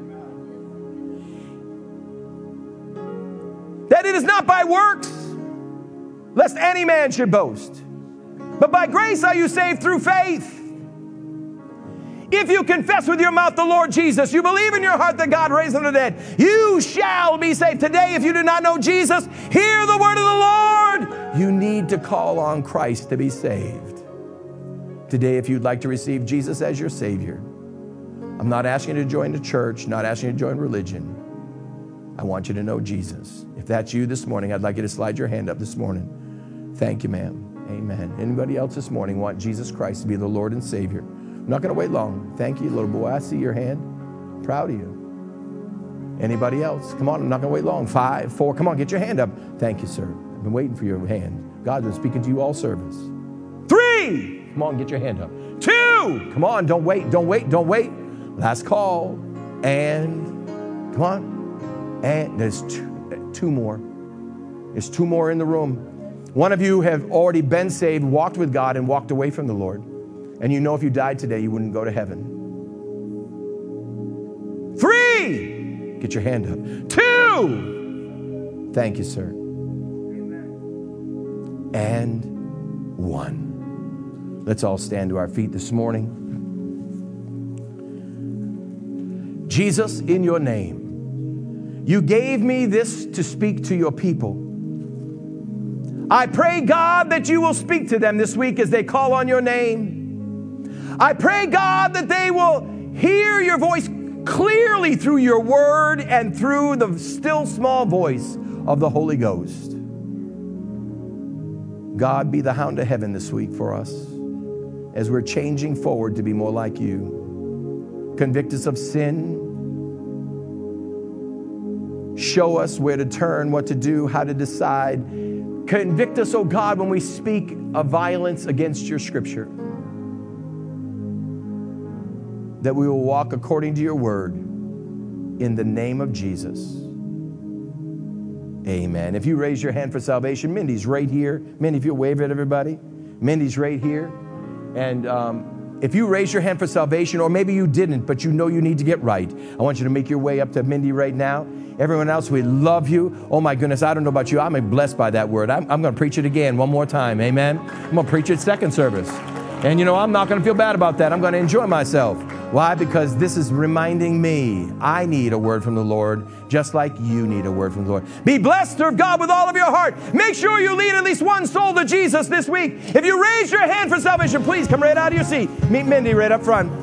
That it is not by works, lest any man should boast. But by grace are you saved through faith. If you confess with your mouth the Lord Jesus, you believe in your heart that God raised him from the dead, you shall be saved. Today, if you do not know Jesus, hear the word of the Lord. You need to call on Christ to be saved. Today, if you'd like to receive Jesus as your Savior, I'm not asking you to join the church, not asking you to join religion. I want you to know Jesus. If that's you this morning, I'd like you to slide your hand up this morning. Thank you, ma'am. Amen. Anybody else this morning want Jesus Christ to be the Lord and Savior? I'm not going to wait long. Thank you, little boy. I see your hand. Proud of you. Anybody else? Come on, I'm not going to wait long. 5, 4. Come on, get your hand up. Thank you, sir. I've been waiting for your hand. God's been speaking to you all service. 3. Come on, get your hand up. 2. Come on, don't wait, don't wait, don't wait. Last call. And, come on. And there's 2 more. There's 2 more in the room. One of you have already been saved, walked with God, and walked away from the Lord. And you know if you died today, you wouldn't go to heaven. 3. Get your hand up. 2. Thank you, sir. And 1. Let's all stand to our feet this morning. Jesus, in your name, you gave me this to speak to your people. I pray, God, that you will speak to them this week as they call on your name. I pray, God, that they will hear your voice clearly through your word and through the still small voice of the Holy Ghost. God, be the hound of heaven this week for us as we're changing forward to be more like you. Convict us of sin. Show us where to turn, what to do, how to decide. Convict us, oh God, when we speak of violence against your scripture. That we will walk according to your word in the name of Jesus. Amen. If you raise your hand for salvation, Mindy's right here. Mindy, if you'll wave at everybody. Mindy's right here. And if you raise your hand for salvation, or maybe you didn't, but you know you need to get right, I want you to make your way up to Mindy right now. Everyone else, we love you. Oh my goodness, I don't know about you. I'm blessed by that word. I'm going to preach it again one more time. Amen. I'm going to preach it second service. And you know, I'm not going to feel bad about that. I'm going to enjoy myself. Why? Because this is reminding me I need a word from the Lord, just like you need a word from the Lord. Be blessed, serve God with all of your heart. Make sure you lead at least one soul to Jesus this week. If you raise your hand for salvation, please come right out of your seat. Meet Mindy right up front.